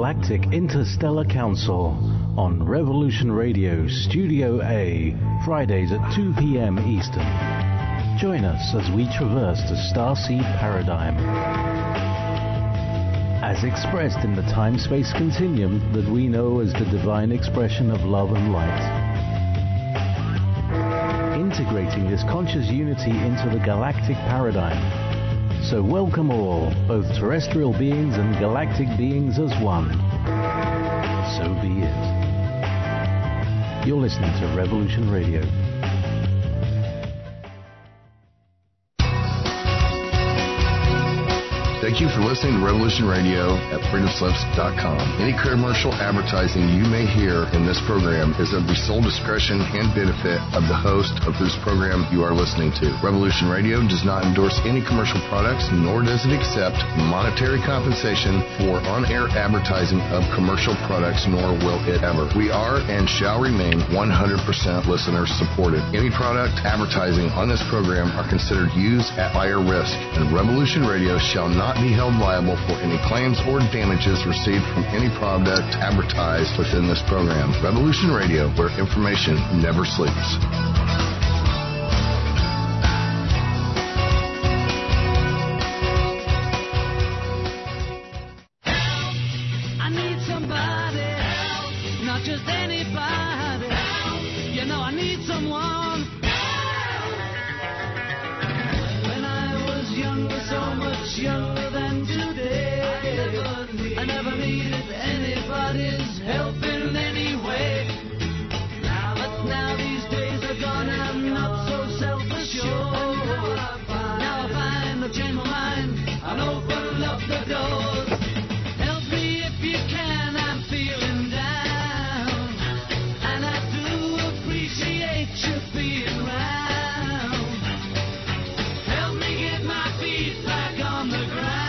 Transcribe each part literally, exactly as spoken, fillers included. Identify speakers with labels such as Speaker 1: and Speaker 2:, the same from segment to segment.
Speaker 1: Galactic Interstellar Council on Revolution Radio Studio A, Fridays at two p.m. Eastern. Join us as we traverse the starseed paradigm, as expressed in the time-space continuum that we know as the divine expression of love and light. Integrating this conscious unity into the galactic paradigm. So welcome all, both terrestrial beings and galactic beings as one. So be it. You're listening to Revolution Radio.
Speaker 2: Thank you for listening to Revolution Radio at freedom slips dot com. Any commercial advertising you may hear in this program is of the sole discretion and benefit of the host of whose program you are listening to. Revolution Radio does not endorse any commercial products, nor does it accept monetary compensation for on-air advertising of commercial products, nor will it ever. We are and shall remain one hundred percent listener supported. Any product advertising on this program are considered used at higher risk, and Revolution Radio shall not be held liable for any claims or damages received from any product advertised within this program. Revolution Radio, where information never sleeps.
Speaker 3: I need somebody help, not just anybody help. You know I need someone help. When I was younger, so much younger. I never needed anybody's help in any way. But now these days are gone, I'm not so self-assured. Now I find I've changed my mind and opened up the doors. Help me if you can, I'm feeling down. And I do appreciate you being around. Help me get my feet back on the ground.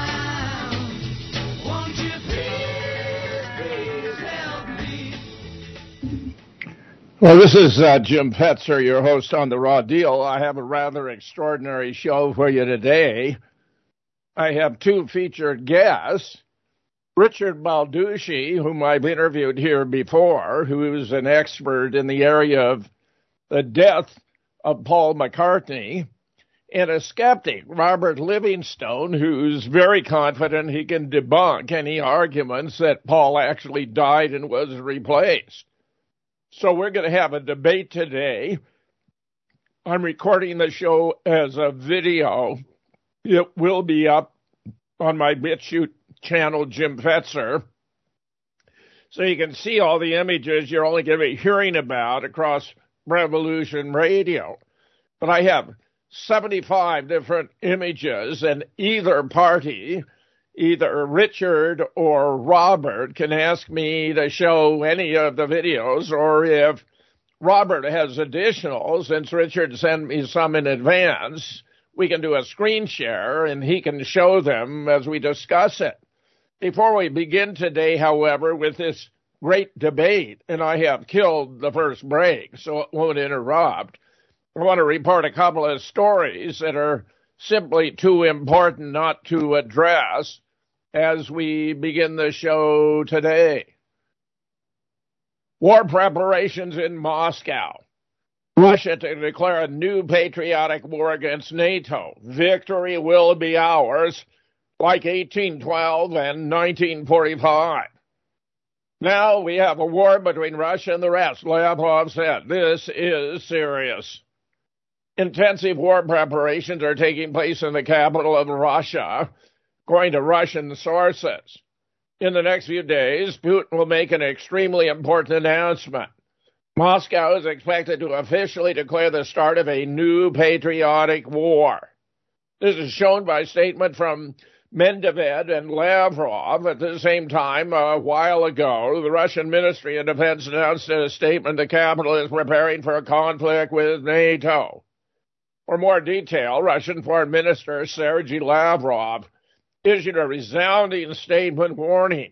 Speaker 4: Well, this is uh, Jim Fetzer, your host on The Raw Deal. I have a rather extraordinary show for you today. I have two featured guests. Richard Balducci, whom I've interviewed here before, who is an expert in the area of the death of Paul McCartney, and a skeptic, Robert Livingstone, who's very confident he can debunk any arguments that Paul actually died and was replaced. So we're going to have a debate today. I'm recording the show as a video. It will be up on my BitChute channel, Jim Fetzer. So you can see all the images you're only going to be hearing about across Revolution Radio. But I have seventy-five different images, and either party, either Richard or Robert, can ask me to show any of the videos, or if Robert has additional, since Richard sent me some in advance, we can do a screen share and he can show them as we discuss it. Before we begin today, however, with this great debate, and I have killed the first break, so it won't interrupt, I want to report a couple of stories that are simply too important not to address as we begin the show today. War preparations in Moscow. Russia to declare a new patriotic war against NATO. Victory will be ours, like eighteen twelve and nineteen forty-five. Now we have a war between Russia and the rest, Lavrov said. This is serious. Intensive war preparations are taking place in the capital of Russia, according to Russian sources. In the next few days, Putin will make an extremely important announcement. Moscow is expected to officially declare the start of a new patriotic war. This is shown by a statement from Medvedev and Lavrov. At the same time, a while ago, the Russian Ministry of Defense announced in a statement the capital is preparing for a conflict with NATO. For more detail, Russian Foreign Minister Sergei Lavrov issued a resounding statement warning.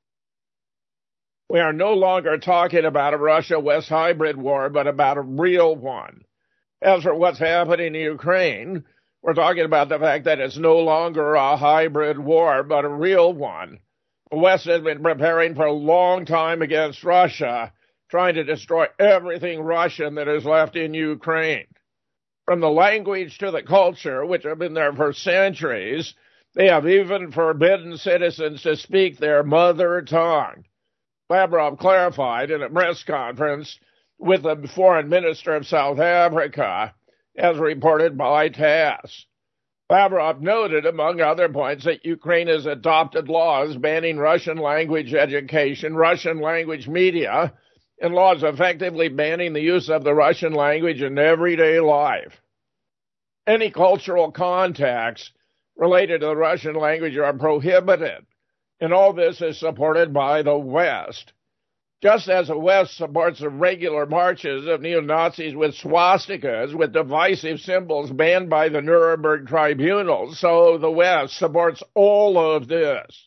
Speaker 4: We are no longer talking about a Russia-West hybrid war, but about a real one. As for what's happening in Ukraine, we're talking about the fact that it's no longer a hybrid war, but a real one. The West has been preparing for a long time against Russia, trying to destroy everything Russian that is left in Ukraine. From the language to the culture, which have been there for centuries, they have even forbidden citizens to speak their mother tongue. Lavrov clarified in a press conference with the foreign minister of South Africa, as reported by TASS. Lavrov noted, among other points, that Ukraine has adopted laws banning Russian language education, Russian language media, and laws effectively banning the use of the Russian language in everyday life. Any cultural contacts related to the Russian language are prohibited, and all this is supported by the West. Just as the West supports the regular marches of neo-Nazis with swastikas, with divisive symbols banned by the Nuremberg tribunals, so the West supports all of this.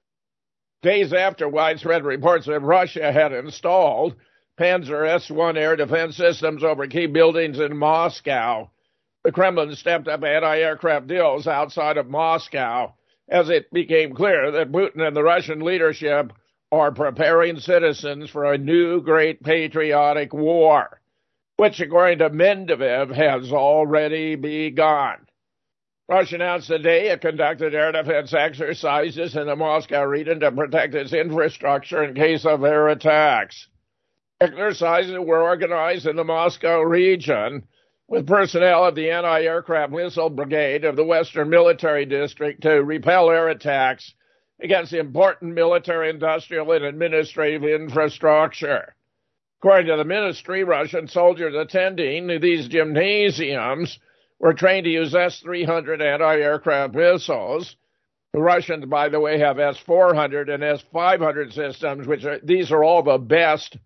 Speaker 4: Days after widespread reports that Russia had installed Panzer S one air defense systems over key buildings in Moscow, the Kremlin stepped up anti-aircraft deals outside of Moscow as it became clear that Putin and the Russian leadership are preparing citizens for a new great patriotic war, which, according to Medvedev, has already begun. Russia announced today it conducted air defense exercises in the Moscow region to protect its infrastructure in case of air attacks. Exercises were organized in the Moscow region with personnel of the Anti-Aircraft Missile Brigade of the Western Military District to repel air attacks against important military, industrial, and administrative infrastructure. According to the ministry, Russian soldiers attending these gymnasiums were trained to use S three hundred anti-aircraft missiles. The Russians, by the way, have S four hundred and S five hundred systems, which are, these are all the best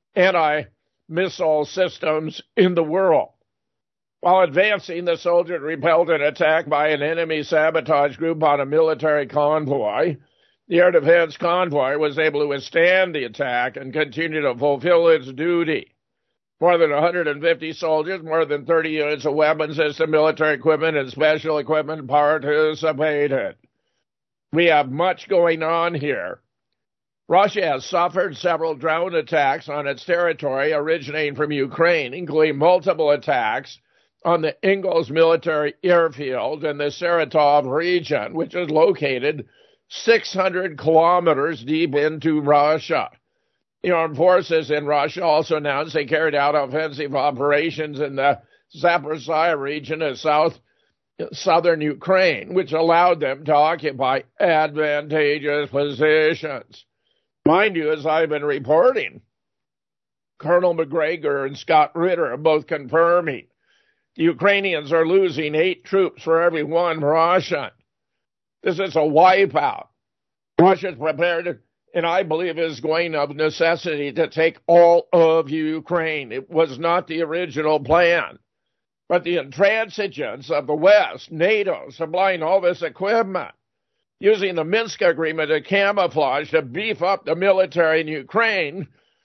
Speaker 4: anti-missile systems in the world. While advancing, the soldiers repelled an attack by an enemy sabotage group on a military convoy. The air defense convoy was able to withstand the attack and continue to fulfill its duty. More than one hundred fifty soldiers, more than thirty units of weapons system, military equipment, and special equipment participated. We have much going on here. Russia has suffered several drone attacks on its territory originating from Ukraine, including multiple attacks on the Ingles military airfield in the Saratov region, which is located six hundred kilometers deep into Russia. The armed forces in Russia also announced they carried out offensive operations in the Zaporizhzhia region of south, southern Ukraine, which allowed them to occupy advantageous positions. Mind you, as I've been reporting, Colonel McGregor and Scott Ritter are both confirming the Ukrainians are losing eight troops for every one Russian. This is a wipeout. Russia's prepared, and I believe is going of necessity, to take all of Ukraine. It was not the original plan. But the intransigence of the West, NATO, supplying all this equipment, using the Minsk agreement to camouflage to beef up the military in Ukraine,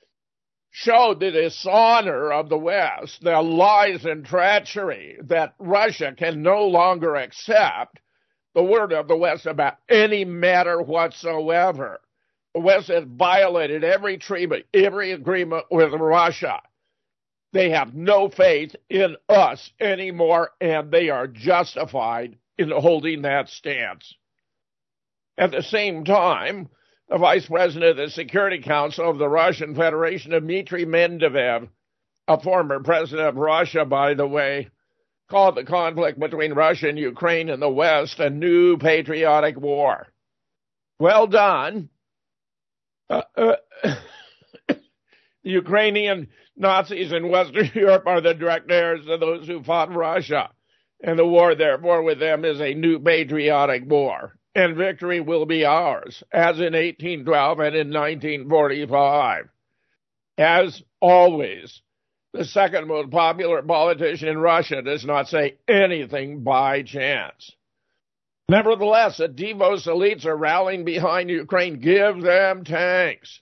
Speaker 4: showed the dishonor of the West, the lies and treachery that Russia can no longer accept the word of the West about any matter whatsoever. The West has violated every treaty, every agreement with Russia. They have no faith in us anymore, and they are justified in holding that stance. At the same time, the Vice President of the Security Council of the Russian Federation, Dmitry Medvedev, a former president of Russia, by the way, called the conflict between Russia and Ukraine and the West a new patriotic war. Well done. Uh, uh, the Ukrainian Nazis in Western Europe are the direct heirs of those who fought Russia, and the war, therefore, with them is a new patriotic war. And victory will be ours, as in eighteen twelve and in nineteen forty-five. As always, the second most popular politician in Russia does not say anything by chance. Nevertheless, the Davos elites are rallying behind Ukraine. Give them tanks.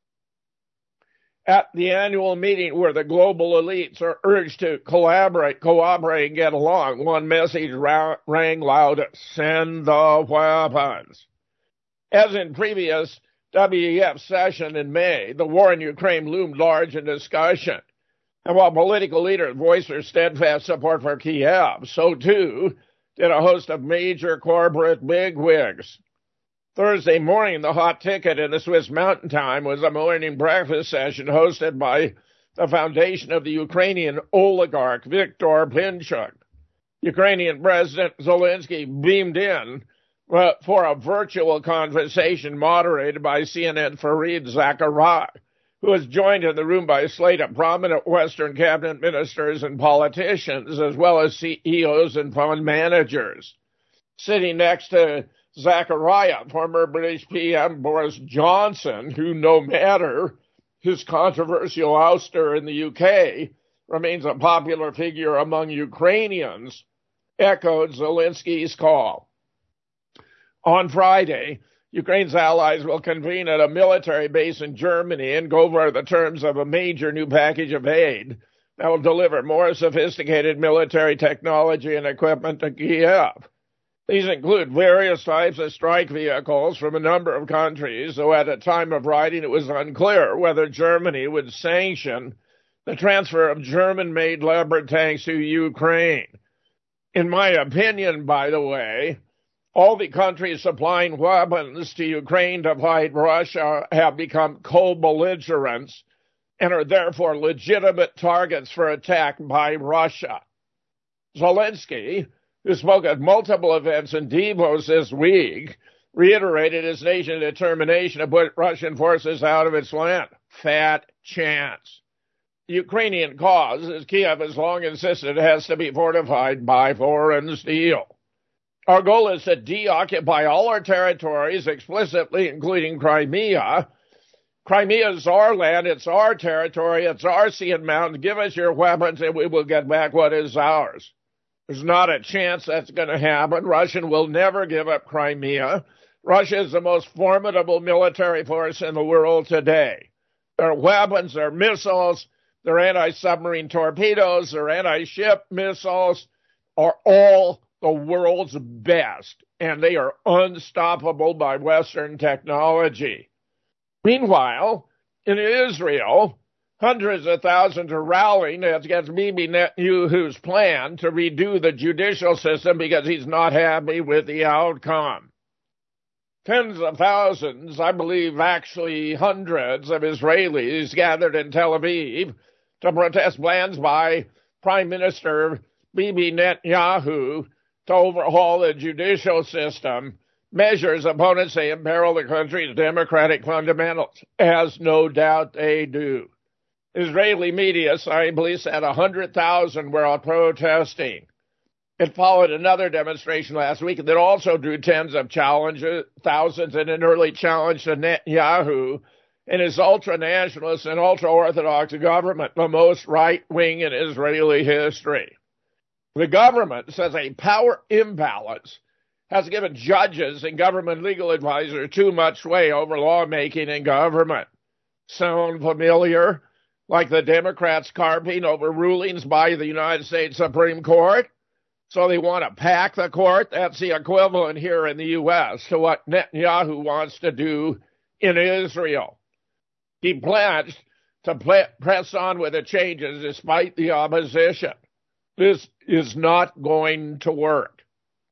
Speaker 4: At the annual meeting where the global elites are urged to collaborate, cooperate, and get along, one message ra- rang loudest: send the weapons. As in previous W E F session in May, the war in Ukraine loomed large in discussion. And while political leaders voiced their steadfast support for Kiev, so too did a host of major corporate bigwigs. Thursday morning, the hot ticket in the Swiss Mountain Time was a morning breakfast session hosted by the foundation of the Ukrainian oligarch Viktor Pinchuk. Ukrainian President Zelensky beamed in uh, for a virtual conversation moderated by C N N Fareed Zakaria, who was joined in the room by a slate of prominent Western cabinet ministers and politicians, as well as C E Os and fund managers. Sitting next to Zakaria, former British P M Boris Johnson, who, no matter his controversial ouster in the U K, remains a popular figure among Ukrainians, echoed Zelensky's call. On Friday, Ukraine's allies will convene at a military base in Germany and go over the terms of a major new package of aid that will deliver more sophisticated military technology and equipment to Kiev. These include various types of strike vehicles from a number of countries, though at the time of writing it was unclear whether Germany would sanction the transfer of German-made Leopard tanks to Ukraine. In my opinion, by the way, all the countries supplying weapons to Ukraine to fight Russia have become co-belligerents and are therefore legitimate targets for attack by Russia. Zelensky, who spoke at multiple events in Davos this week, reiterated his nation's determination to put Russian forces out of its land. Fat chance. The Ukrainian cause, as Kiev has long insisted, has to be fortified by foreign steel. Our goal is to deoccupy all our territories explicitly, including Crimea. Crimea is our land, it's our territory, it's our sea and mountains. Give us your weapons and we will get back what is ours. There's not a chance that's going to happen. Russia will never give up Crimea. Russia is the most formidable military force in the world today. Their weapons, their missiles, their anti-submarine torpedoes, their anti-ship missiles are all the world's best, and they are unstoppable by Western technology. Meanwhile, in Israel, hundreds of thousands are rallying against Bibi Netanyahu's plan to redo the judicial system because he's not happy with the outcome. Tens of thousands, I believe actually hundreds of Israelis gathered in Tel Aviv to protest plans by Prime Minister Bibi Netanyahu to overhaul the judicial system, measures opponents say imperil the country's democratic fundamentals, as no doubt they do. Israeli media citing police at one hundred thousand were out protesting. It followed another demonstration last week that also drew tens of challenges, thousands in an early challenge to Netanyahu and his ultra-nationalist and ultra-Orthodox government, the most right-wing in Israeli history. The government says a power imbalance has given judges and government legal advisors too much sway over lawmaking and government. Sound familiar? Like the Democrats carping over rulings by the United States Supreme Court? So they want to pack the court? That's the equivalent here in the U S to what Netanyahu wants to do in Israel. He pledged to play, press on with the changes despite the opposition. This is not going to work.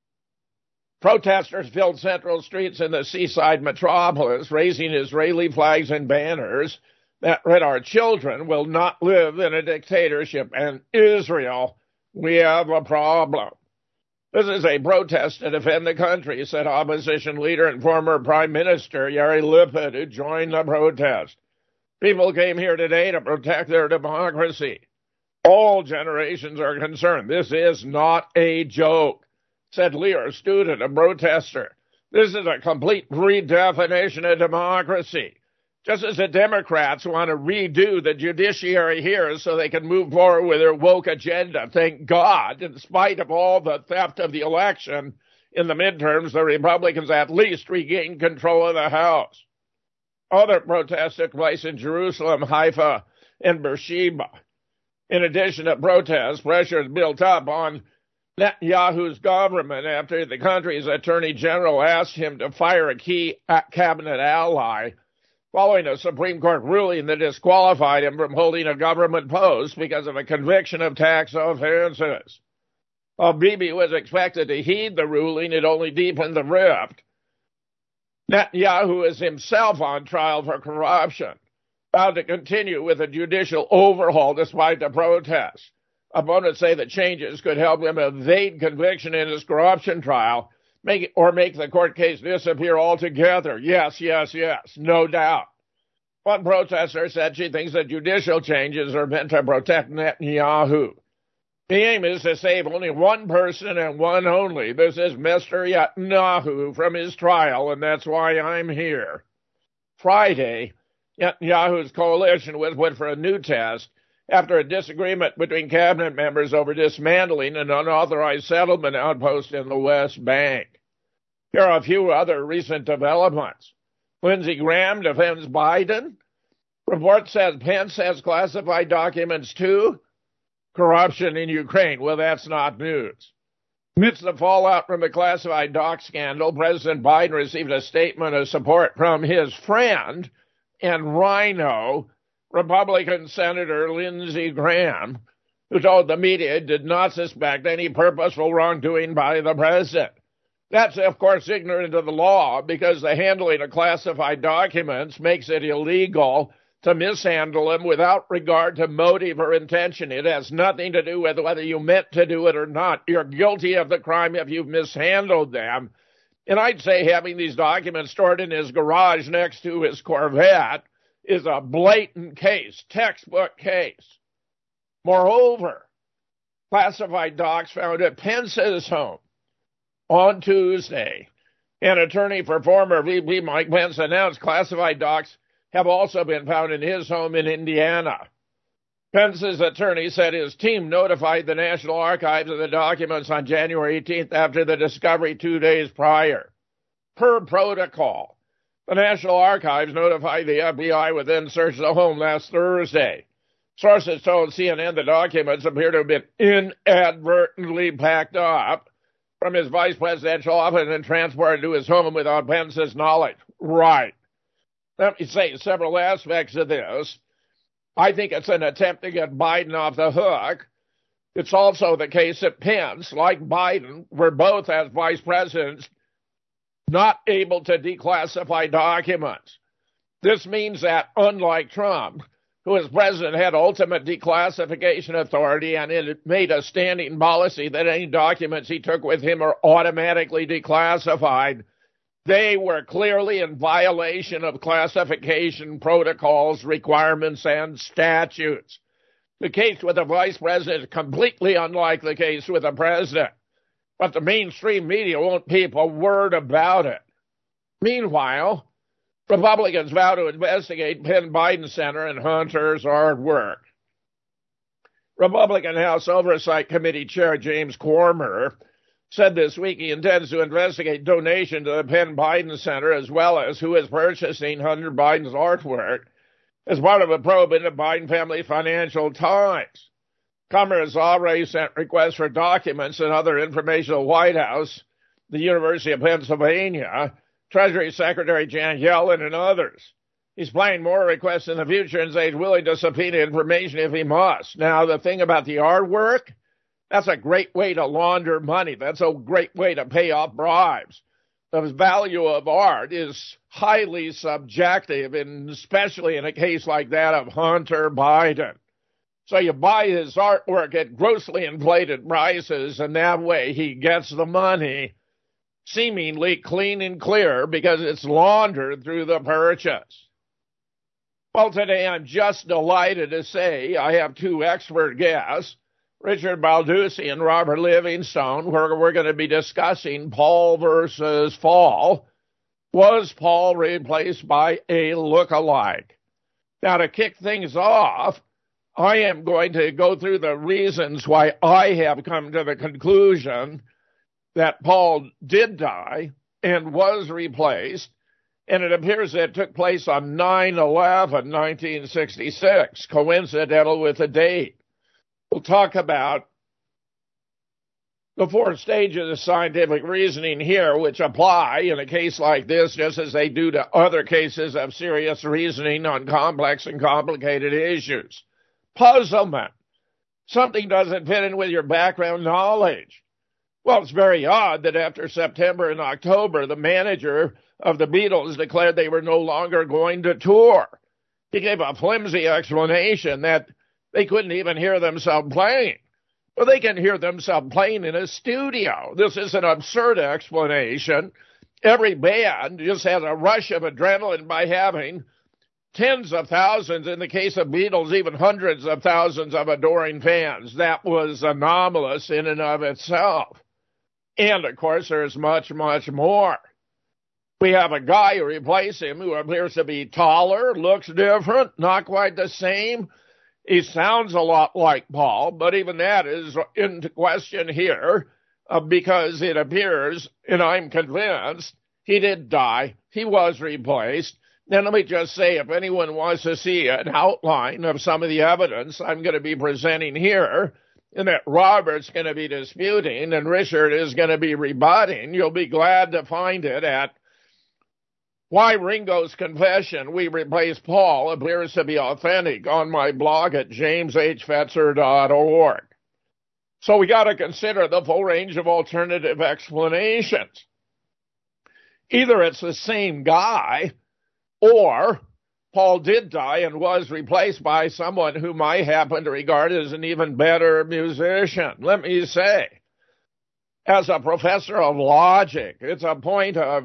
Speaker 4: Protesters filled central streets in the seaside metropolis, raising Israeli flags and banners that read, "Our children will not live in a dictatorship, and Israel, we have a problem." This is a protest to defend the country, said opposition leader and former Prime Minister Yair Lapid, who joined the protest. People came here today to protect their democracy. All generations are concerned. This is not a joke, said Lear, a student, a protester. This is a complete redefinition of democracy. Just as the Democrats want to redo the judiciary here so they can move forward with their woke agenda. Thank God, in spite of all the theft of the election in the midterms, the Republicans at least regained control of the House. Other protests took place in Jerusalem, Haifa, and Beersheba. In addition to protests, pressure is built up on Netanyahu's government after the country's attorney general asked him to fire a key cabinet ally following a Supreme Court ruling that disqualified him from holding a government post because of a conviction of tax offenses. While Bibi was expected to heed the ruling, it only deepened the rift. Netanyahu is himself on trial for corruption, vowed to continue with a judicial overhaul despite the protests. Opponents say the changes could help him evade conviction in his corruption trial, make or make the court case disappear altogether. Yes, yes, yes, no doubt. One protester said she thinks the judicial changes are meant to protect Netanyahu. The aim is to save only one person and one only. This is Mister Netanyahu from his trial, and that's why I'm here. Friday, Netanyahu's coalition was put for a new test after a disagreement between cabinet members over dismantling an unauthorized settlement outpost in the West Bank. Here are a few other recent developments. Lindsey Graham defends Biden. Report says Pence has classified documents too. Corruption in Ukraine. Well, that's not news. Amidst the fallout from the classified doc scandal, President Biden received a statement of support from his friend and rhino, Republican Senator Lindsey Graham, who told the media it did not suspect any purposeful wrongdoing by the president. That's, of course, ignorant of the law because the handling of classified documents makes it illegal to mishandle them without regard to motive or intention. It has nothing to do with whether you meant to do it or not. You're guilty of the crime if you've mishandled them. And I'd say having these documents stored in his garage next to his Corvette is a blatant case, textbook case. Moreover, classified docs found at Pence's home on Tuesday. An attorney for former V P Mike Pence announced classified docs have also been found in his home in Indiana. Pence's attorney said his team notified the National Archives of the documents on January eighteenth after the discovery two days prior. Per protocol, the National Archives notified the F B I would then search the home last Thursday. Sources told C N N the documents appear to have been inadvertently packed up from his vice presidential office and transported to his home without Pence's knowledge. Right. Let me say several aspects of this. I think it's an attempt to get Biden off the hook. It's also the case that Pence, like Biden, were both, as vice presidents, not able to declassify documents. This means that, unlike Trump, who as president had ultimate declassification authority and it made a standing policy that any documents he took with him are automatically declassified, they were clearly in violation of classification protocols, requirements, and statutes. The case with the vice president is completely unlike the case with the president, but the mainstream media won't peep a word about it. Meanwhile, Republicans vow to investigate Penn Biden Center and Hunter's artwork. Republican House Oversight Committee Chair James Cormer said this week he intends to investigate donation to the Penn Biden Center as well as who is purchasing Hunter Biden's artwork as part of a probe into Biden family financial ties. Comer has already sent requests for documents and other information to the White House, the University of Pennsylvania, Treasury Secretary Janet Yellen, and others. He's planning more requests in the future and says he's willing to subpoena information if he must. Now, the thing about the artwork, that's a great way to launder money. That's a great way to pay off bribes. The value of art is highly subjective, and especially in a case like that of Hunter Biden. So you buy his artwork at grossly inflated prices, and that way he gets the money seemingly clean and clear because it's laundered through the purchase. Well, today I'm just delighted to say I have two expert guests, Richard Baldussi and Robert Livingstone, where we're going to be discussing Paul versus Fall. Was Paul replaced by a look-alike? Now, to kick things off, I am going to go through the reasons why I have come to the conclusion that Paul did die and was replaced, and it appears that it took place on nine eleven nineteen sixty-six, coincidental with the date. We'll talk about the four stages of scientific reasoning here, which apply in a case like this, just as they do to other cases of serious reasoning on complex and complicated issues. Puzzlement. Something doesn't fit in with your background knowledge. Well, it's very odd that after September and October, the manager of the Beatles declared they were no longer going to tour. He gave a flimsy explanation that they couldn't even hear themselves playing. Well, they can hear themselves playing in a studio. This is an absurd explanation. Every band just has a rush of adrenaline by having tens of thousands, in the case of Beatles, even hundreds of thousands of adoring fans. That was anomalous in and of itself. And, of course, there's much, much more. We have a guy who replaced him who appears to be taller, looks different, not quite the same. He sounds a lot like Paul, but even that is into question here uh, because it appears, and I'm convinced, he did die. He was replaced. Then let me just say, if anyone wants to see an outline of some of the evidence I'm going to be presenting here, and that Robert's going to be disputing and Richard is going to be rebutting, you'll be glad to find it at Why Ringo's Confession We Replaced Paul Appears to Be Authentic on my blog at james h fetzer dot org. So we got to consider the full range of alternative explanations. Either it's the same guy, or Paul did die and was replaced by someone whom I happen to regard as an even better musician. Let me say, as a professor of logic, it's a point of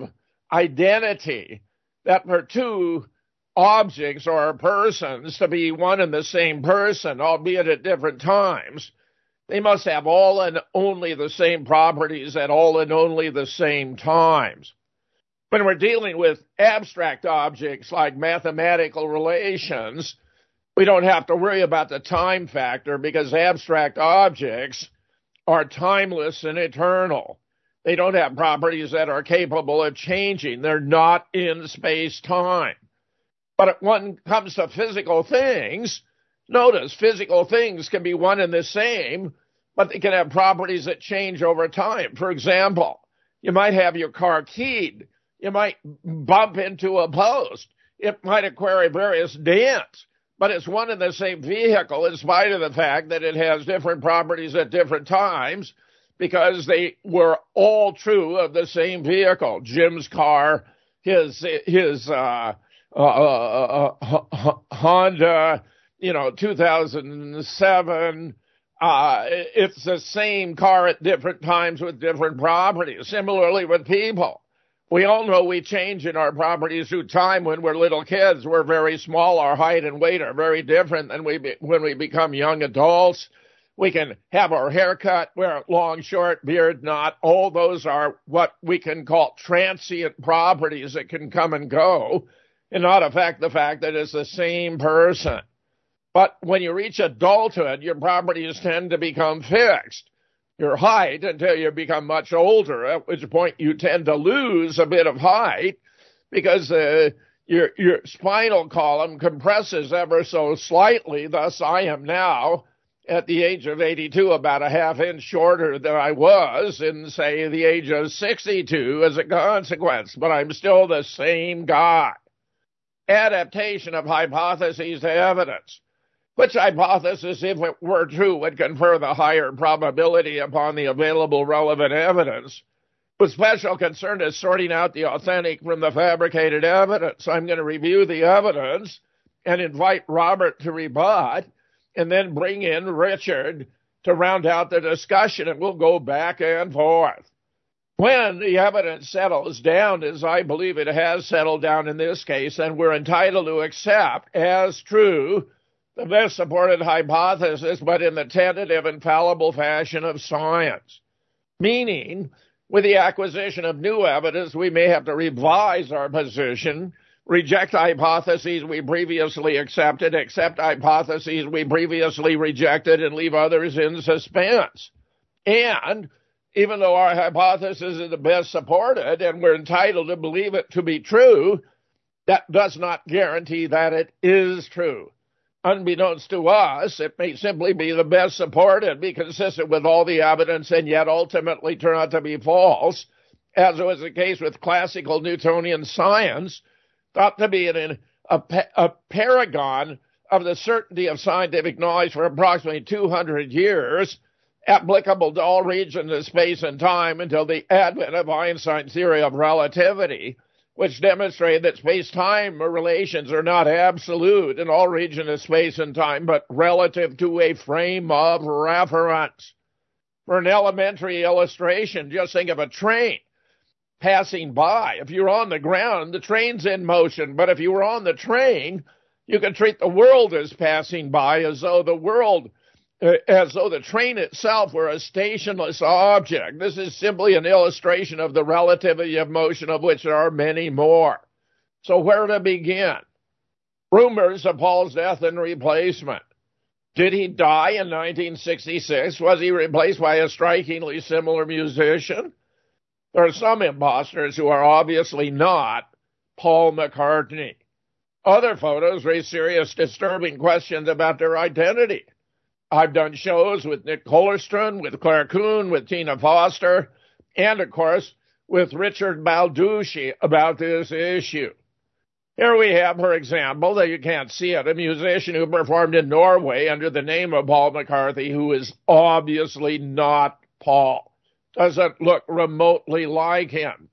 Speaker 4: identity that for two objects or persons to be one and the same person, albeit at different times, they must have all and only the same properties at all and only the same times. When we're dealing with abstract objects like mathematical relations, we don't have to worry about the time factor because abstract objects are timeless and eternal. They don't have properties that are capable of changing. They're not in space-time. But when it comes to physical things, notice physical things can be one and the same, but they can have properties that change over time. For example, you might have your car keyed. You might bump into a post. It might acquire various dents, but it's one and the same vehicle in spite of the fact that it has different properties at different times because they were all true of the same vehicle. Jim's car, his his uh, uh, uh, uh, Honda, you know, two thousand seven. Uh, it's the same car at different times with different properties. Similarly with people. We all know we change in our properties through time. When we're little kids, we're very small. Our height and weight are very different than we be, when we become young adults. We can have our hair cut, wear it long, short, beard, not. All those are what we can call transient properties that can come and go and not affect the fact that it's the same person. But when you reach adulthood, your properties tend to become fixed. Your height until you become much older, at which point you tend to lose a bit of height because uh, your your spinal column compresses ever so slightly. Thus, I am now, at the age of eighty-two, about a half inch shorter than I was in, say, the age of sixty-two as a consequence, but I'm still the same guy. Adaptation of hypotheses to evidence. Which hypothesis, if it were true, would confer the higher probability upon the available relevant evidence, with special concern to sorting out the authentic from the fabricated evidence. I'm going to review the evidence and invite Robert to rebut, and then bring in Richard to round out the discussion, and we'll go back and forth. When the evidence settles down, as I believe it has settled down in this case, then we're entitled to accept as true the best supported hypothesis, but in the tentative and fallible fashion of science. Meaning, with the acquisition of new evidence, we may have to revise our position, reject hypotheses we previously accepted, accept hypotheses we previously rejected, and leave others in suspense. And even though our hypothesis is the best supported and we're entitled to believe it to be true, that does not guarantee that it is true. Unbeknownst to us, it may simply be the best supported, be consistent with all the evidence, and yet ultimately turn out to be false, as was the case with classical Newtonian science, thought to be an, a, a paragon of the certainty of scientific knowledge for approximately two hundred years, applicable to all regions of space and time until the advent of Einstein's theory of relativity, which demonstrated that space-time relations are not absolute in all regions of space and time, but relative to a frame of reference. For an elementary illustration, just think of a train passing by. If you're on the ground, the train's in motion, but if you were on the train, you can treat the world as passing by, as though the world, uh, as though the train itself were a stationless object. This is simply an illustration of the relativity of motion, of which there are many more. So where to begin? Rumors of Paul's death and replacement. Did he die in nineteen sixty-six? Was he replaced by a strikingly similar musician? There are some imposters who are obviously not Paul McCartney. Other photos raise serious, disturbing questions about their identity. I've done shows with Nick Kollerstrand, with Claire Kuhn, with Tina Foster, and, of course, with Richard Balducci about this issue. Here we have, for example, though you can't see it, a musician who performed in Norway under the name of Paul McCartney, who is obviously not Paul. Doesn't look remotely like him.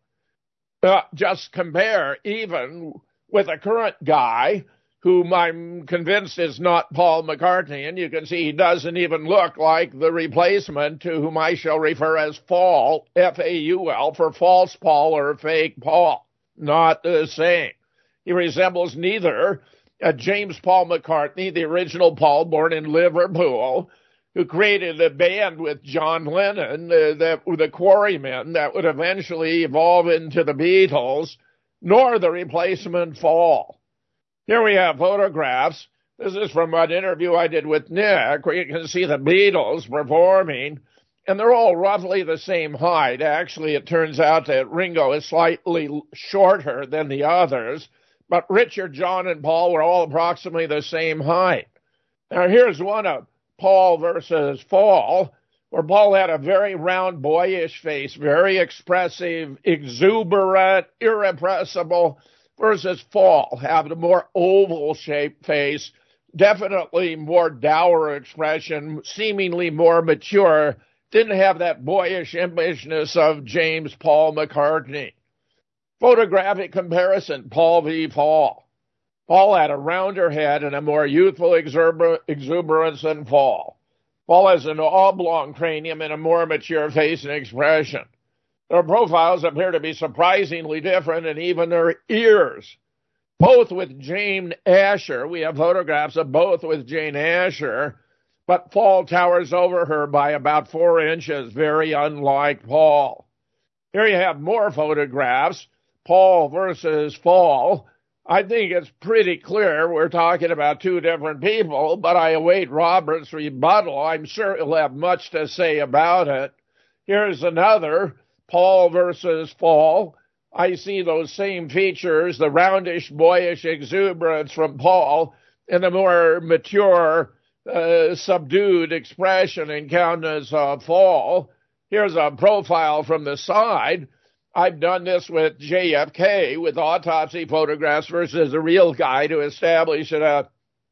Speaker 4: Uh, just compare even with a current guy whom I'm convinced is not Paul McCartney, and you can see he doesn't even look like the replacement, to whom I shall refer as Faul, F A U L, for false Paul or fake Paul. Not the same. He resembles neither uh, James Paul McCartney, the original Paul born in Liverpool, who created a band with John Lennon, uh, the, the Quarrymen, that would eventually evolve into the Beatles, nor the replacement Fall. Here we have photographs. This is from an interview I did with Nick, where you can see the Beatles performing, and they're all roughly the same height. Actually, it turns out that Ringo is slightly shorter than the others, but Richard, John, and Paul were all approximately the same height. Now, here's one of Paul versus Fall, where Paul had a very round, boyish face, very expressive, exuberant, irrepressible, versus Fall had a more oval-shaped face, definitely more dour expression, seemingly more mature, didn't have that boyish impishness of James Paul McCartney. Photographic comparison, Paul v. Fall. Paul had a rounder head and a more youthful exuber- exuberance than Paul. Paul has an oblong cranium and a more mature face and expression. Their profiles appear to be surprisingly different, and even their ears. Both with Jane Asher, we have photographs of both with Jane Asher, but Paul towers over her by about four inches, very unlike Paul. Here you have more photographs, Paul versus Fall. I think it's pretty clear we're talking about two different people, but I await Robert's rebuttal. I'm sure he'll have much to say about it. Here's another, Paul versus Fall. I see those same features, the roundish, boyish exuberance from Paul, and the more mature, uh, subdued expression and countenance of Fall. Here's a profile from the side. I've done this with J F K, with autopsy photographs versus a real guy, to establish that a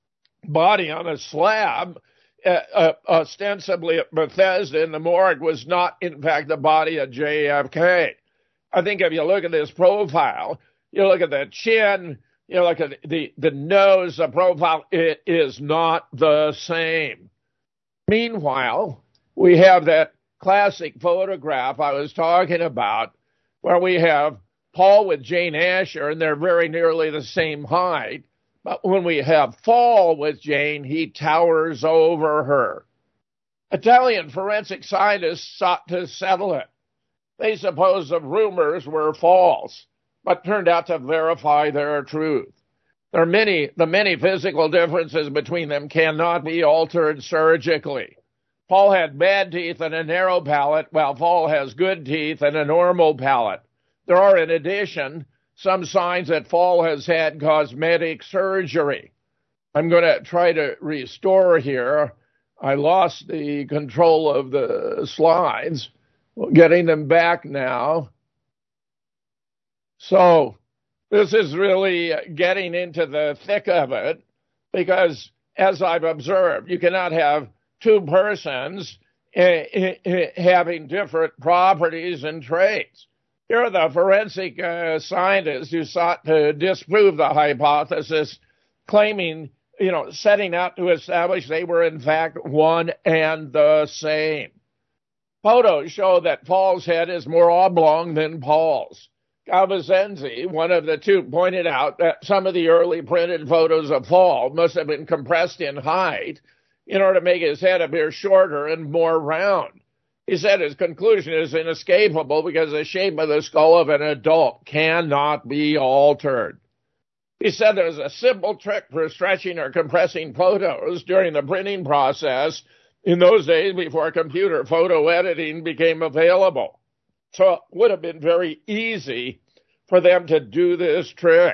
Speaker 4: body on a slab, uh, uh, ostensibly at Bethesda in the morgue, was not, in fact, the body of J F K. I think if you look at this profile, you look at the chin, you look at the, the nose, the profile, it is not the same. Meanwhile, we have that classic photograph I was talking about, where we have Paul with Jane Asher, and they're very nearly the same height. But when we have Fall with Jane, he towers over her. Italian forensic scientists sought to settle it. They supposed the rumors were false, but turned out to verify their truth. There are many, the many physical differences between them cannot be altered surgically. Paul had bad teeth and a narrow palate, while Fall has good teeth and a normal palate. There are, in addition, some signs that Fall has had cosmetic surgery. I'm going to try to restore here. I lost the control of the slides. Getting them back now. So this is really getting into the thick of it because, as I've observed, you cannot have two persons uh, having different properties and traits. Here are the forensic uh, scientists who sought to disprove the hypothesis, claiming, you know, setting out to establish they were in fact one and the same. Photos show that Paul's head is more oblong than Paul's. Galvasenzi, one of the two, pointed out that some of the early printed photos of Paul must have been compressed in height in order to make his head appear shorter and more round. He said his conclusion is inescapable because the shape of the skull of an adult cannot be altered. He said there's a simple trick for stretching or compressing photos during the printing process in those days before computer photo editing became available. So it would have been very easy for them to do this trick.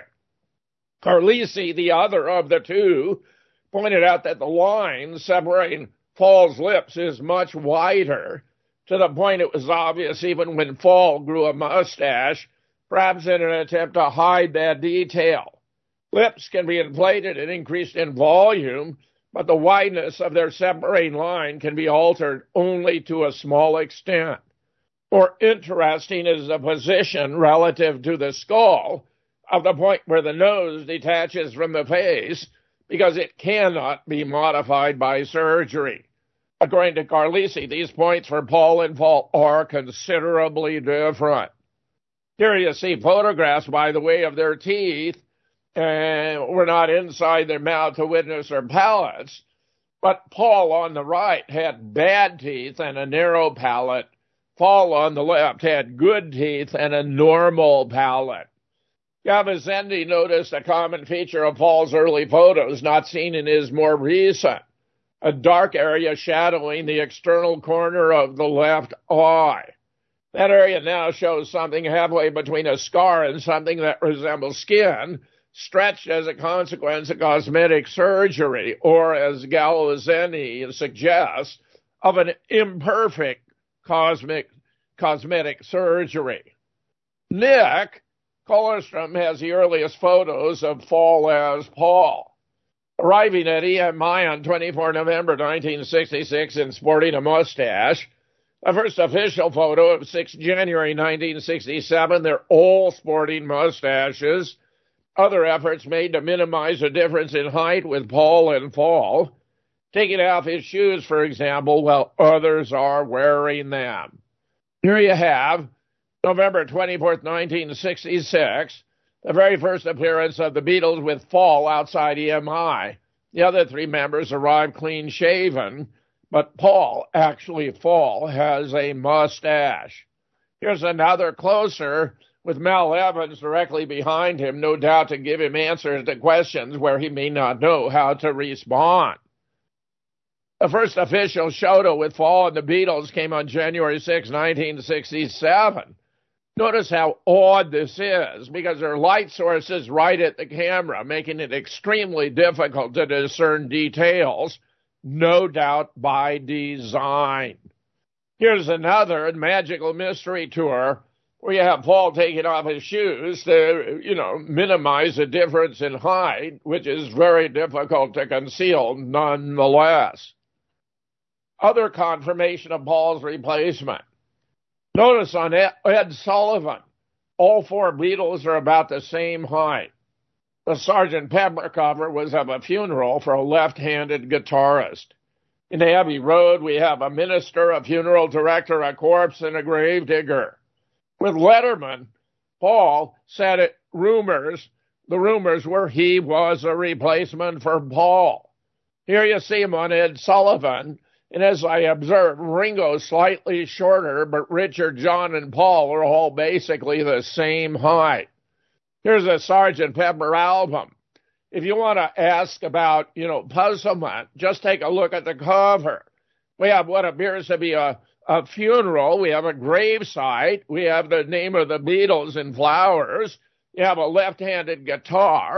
Speaker 4: Carlisi, the other of the two, pointed out that the line separating Paul's lips is much wider, to the point it was obvious even when Paul grew a mustache, perhaps in an attempt to hide that detail. Lips can be inflated and increased in volume, but the wideness of their separating line can be altered only to a small extent. More interesting is the position relative to the skull of the point where the nose detaches from the face, because it cannot be modified by surgery. According to Carlisi, these points for Paul and Paul are considerably different. Here you see photographs, by the way, of their teeth. Uh, we're not inside their mouth to witness their palates, but Paul on the right had bad teeth and a narrow palate. Paul on the left had good teeth and a normal palate. Galvasenzi noticed a common feature of Paul's early photos not seen in his more recent, a dark area shadowing the external corner of the left eye. That area now shows something halfway between a scar and something that resembles skin, stretched as a consequence of cosmetic surgery, or, as Galvasenzi suggests, of an imperfect cosmic, cosmetic surgery. Nick Kollerstrom has the earliest photos of Paul as Paul. Arriving at E M I on the twenty-fourth of November nineteen sixty-six and sporting a mustache, the first official photo of the sixth of January nineteen sixty-seven, they're all sporting mustaches. Other efforts made to minimize the difference in height with Paul and Paul, taking off his shoes, for example, while others are wearing them. Here you have November twenty-fourth, nineteen sixty-six, the very first appearance of the Beatles with Paul outside E M I. The other three members arrived clean-shaven, but Paul, actually Paul, has a mustache. Here's another closer with Mel Evans directly behind him, no doubt to give him answers to questions where he may not know how to respond. The first official photo with Paul and the Beatles came on January sixth, nineteen sixty-seven. Notice how odd this is, because there are light sources right at the camera, making it extremely difficult to discern details, no doubt by design. Here's another Magical Mystery Tour, where you have Paul taking off his shoes to, you know, minimize the difference in height, which is very difficult to conceal nonetheless. Other confirmation of Paul's replacement. Notice on Ed Sullivan, all four Beatles are about the same height. The Sergeant Pepper cover was of a funeral for a left-handed guitarist. In Abbey Road, we have a minister, a funeral director, a corpse, and a gravedigger. With Letterman, Paul said it rumors, the rumors were he was a replacement for Paul. Here you see him on Ed Sullivan, and as I observed, Ringo's slightly shorter, but Richard, John, and Paul are all basically the same height. Here's a Sergeant Pepper album. If you want to ask about, you know, puzzlement, just take a look at the cover. We have what appears to be a, a funeral. We have a gravesite. We have the name of the Beatles in flowers. You have a left-handed guitar.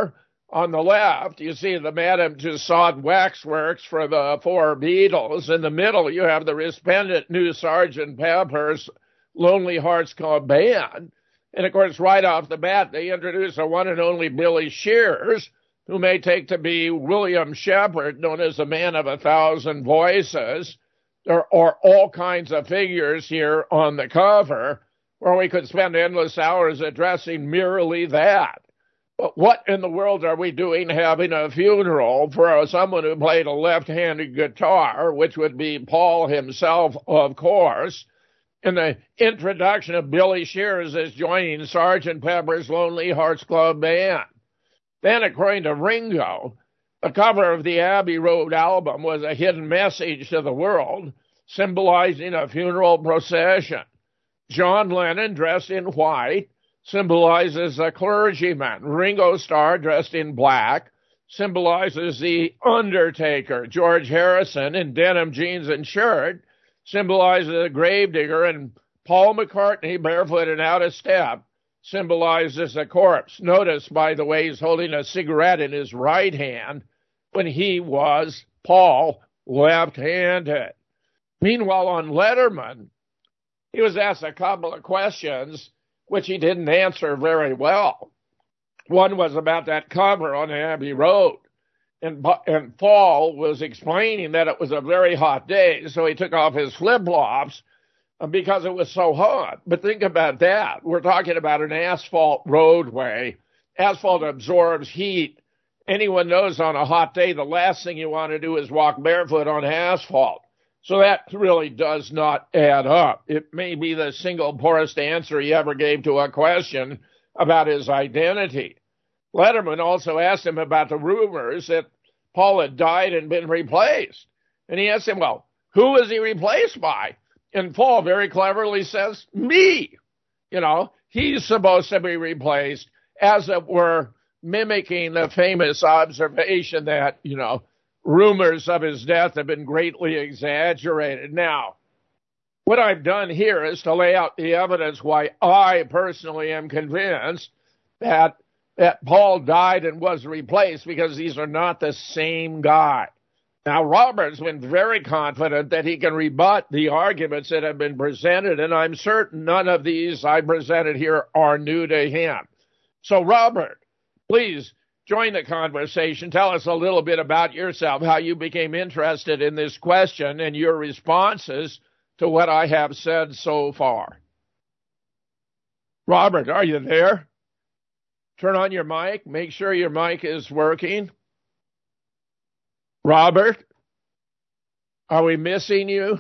Speaker 4: On the left, you see the Madame Tussaud waxworks for the four Beatles. In the middle, you have the resplendent new Sergeant Pepper's Lonely Hearts Club Band. And, of course, right off the bat, they introduce a one and only Billy Shears, who may take to be William Shepard, known as the man of a thousand voices. There are all kinds of figures here on the cover where we could spend endless hours addressing merely that. But what in the world are we doing having a funeral for someone who played a left-handed guitar, which would be Paul himself, of course? In the introduction of Billy Shears as joining Sergeant Pepper's Lonely Hearts Club Band. Then, according to Ringo, the cover of the Abbey Road album was a hidden message to the world, symbolizing a funeral procession. John Lennon, dressed in white, symbolizes a clergyman. Ringo Starr, dressed in black, symbolizes the undertaker. George Harrison, in denim jeans and shirt, symbolizes a gravedigger. And Paul McCartney, barefoot and out of step, symbolizes a corpse. Notice, by the way, he's holding a cigarette in his right hand when he was, Paul, left-handed. Meanwhile, on Letterman, he was asked a couple of questions which he didn't answer very well. One was about that cover on Abbey Road. And, and Paul was explaining that it was a very hot day, so he took off his flip-flops because it was so hot. But think about that. We're talking about an asphalt roadway. Asphalt absorbs heat. Anyone knows on a hot day, the last thing you want to do is walk barefoot on asphalt. So that really does not add up. It may be the single poorest answer he ever gave to a question about his identity. Letterman also asked him about the rumors that Paul had died and been replaced. And he asked him, well, who was he replaced by? And Paul very cleverly says, me. You know, he's supposed to be replaced, as it were, mimicking the famous observation that, you know, rumors of his death have been greatly exaggerated. Now, what I've done here is to lay out the evidence why I personally am convinced that that Paul died and was replaced, because these are not the same guy. Now, Robert's been very confident that he can rebut the arguments that have been presented, and I'm certain none of these I presented here are new to him. So, Robert, please join the conversation. Tell us a little bit about yourself, how you became interested in this question, and your responses to what I have said so far. Robert, are you there? Turn on your mic. Make sure your mic is working. Robert, are we missing you?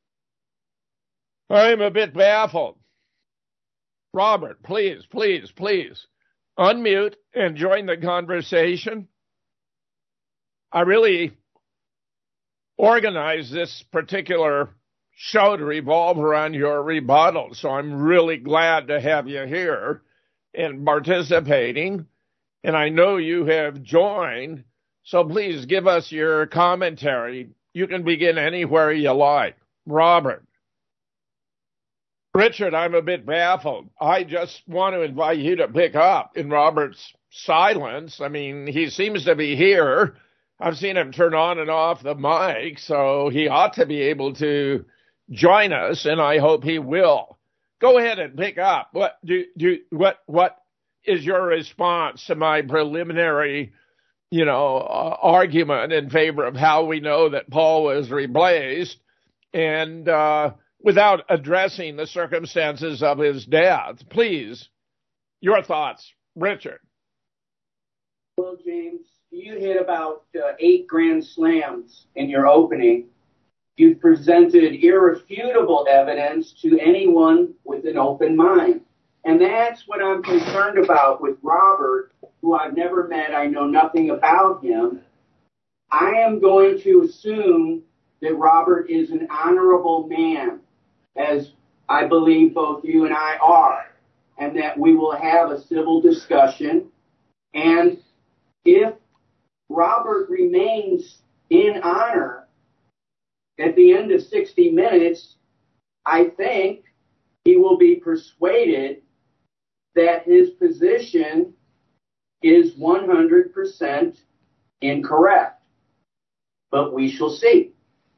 Speaker 4: I'm a bit baffled. Robert, please, please, please, unmute and join the conversation. I really organized this particular show to revolve around your rebuttal, so I'm really glad to have you here and participating, and I know you have joined, so please give us your commentary. You can begin anywhere you like. Robert. Richard, I'm a bit baffled. I just want to invite you to pick up in Robert's silence. I mean, he seems to be here. I've seen him turn on and off the mic, so he ought to be able to join us, and I hope he will. Go ahead and pick up. What do do what what is your response to my preliminary, you know, uh, argument in favor of how we know that Paul was replaced, and uh, without addressing the circumstances of his death? Please, your thoughts, Richard.
Speaker 5: Well, James, you hit about uh, eight grand slams in your opening. You've presented irrefutable evidence to anyone with an open mind. And that's what I'm concerned about with Robert, who I've never met. I know nothing about him. I am going to assume that Robert is an honorable man, as I believe both you and I are, and that we will have a civil discussion. And if Robert remains in honor at the end of sixty minutes, I think he will be persuaded that his position is one hundred percent incorrect. But we shall see.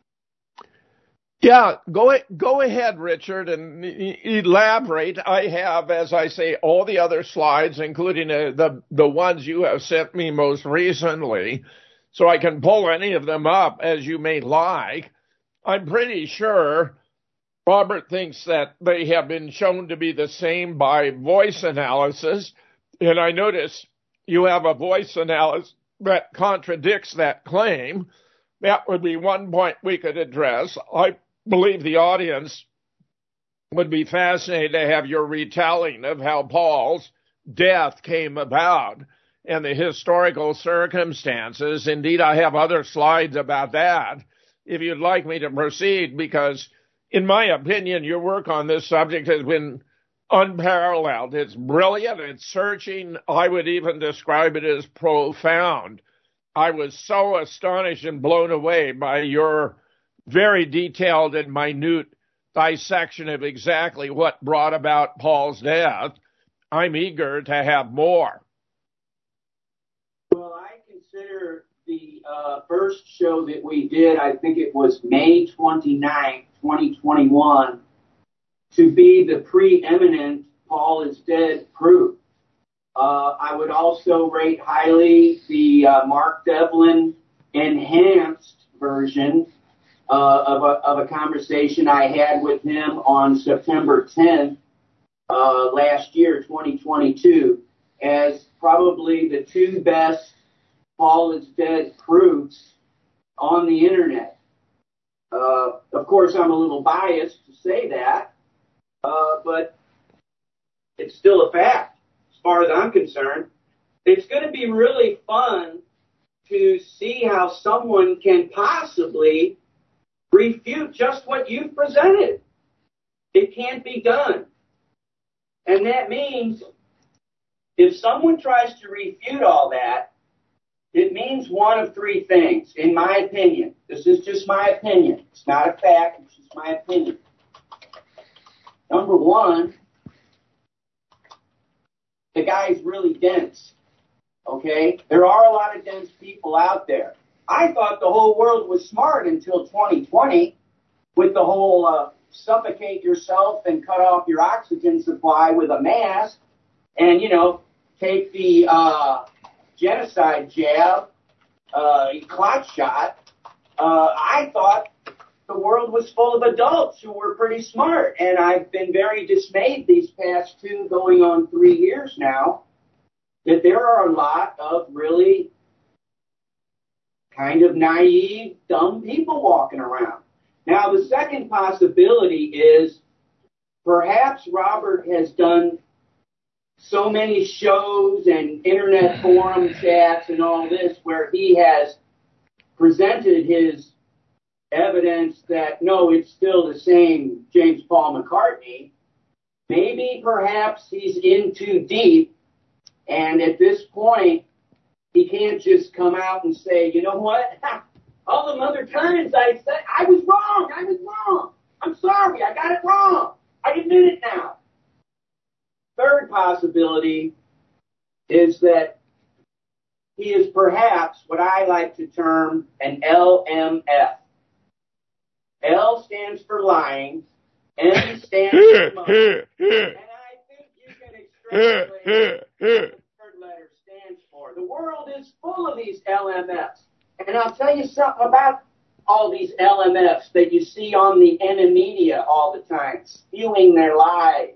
Speaker 4: Yeah, go go ahead, Richard, and elaborate. I have, as I say, all the other slides, including uh, the the ones you have sent me most recently, so I can pull any of them up as you may like. I'm pretty sure Robert thinks that they have been shown to be the same by voice analysis, and I notice you have a voice analysis that contradicts that claim. That would be one point we could address. I believe the audience would be fascinated to have your retelling of how Paul's death came about and the historical circumstances. Indeed, I have other slides about that if you'd like me to proceed, because in my opinion, your work on this subject has been unparalleled. It's brilliant. It's searching. I would even describe it as profound. I was so astonished and blown away by your very detailed and minute dissection of exactly what brought about Paul's death. I'm eager to have more.
Speaker 5: Well, I consider the uh, first show that we did, I think it was May twenty-ninth, twenty twenty-one, to be the preeminent Paul is dead proof. Uh, I would also rate highly the uh, Mark Devlin enhanced version uh, of, a, of a conversation I had with him on September tenth uh, last year, twenty twenty-two, as probably the two best Paul is dead proofs on the internet. Uh, of course, I'm a little biased to say that, uh, but it's still a fact. As far as I'm concerned, it's going to be really fun to see how someone can possibly refute just what you've presented. It can't be done. And that means if someone tries to refute all that, it means one of three things, in my opinion. This is just my opinion. It's not a fact. It's just my opinion. Number one, the guy's really dense, okay? There are a lot of dense people out there. I thought the whole world was smart until twenty twenty with the whole uh, suffocate yourself and cut off your oxygen supply with a mask and, you know, take the uh, genocide jab, uh, clot shot. Uh, I thought the world was full of adults who were pretty smart, and I've been very dismayed these past two, going on three years now, that there are a lot of really kind of naive, dumb people walking around. Now, the second possibility is perhaps Robert has done so many shows and internet forum chats and all this where he has presented his evidence that, no, it's still the same James Paul McCartney. Maybe perhaps he's in too deep, and at this point, he can't just come out and say, you know what, all the other times I said, I was wrong, I was wrong. I'm sorry, I got it wrong. I admit it now. Third possibility is that he is perhaps what I like to term an L M F. L stands for lying, M stands for money, and I think you can extrapolate what the third letter stands for. The world is full of these L M Fs, and I'll tell you something about all these L M Fs that you see on the enemy media all the time, spewing their lies.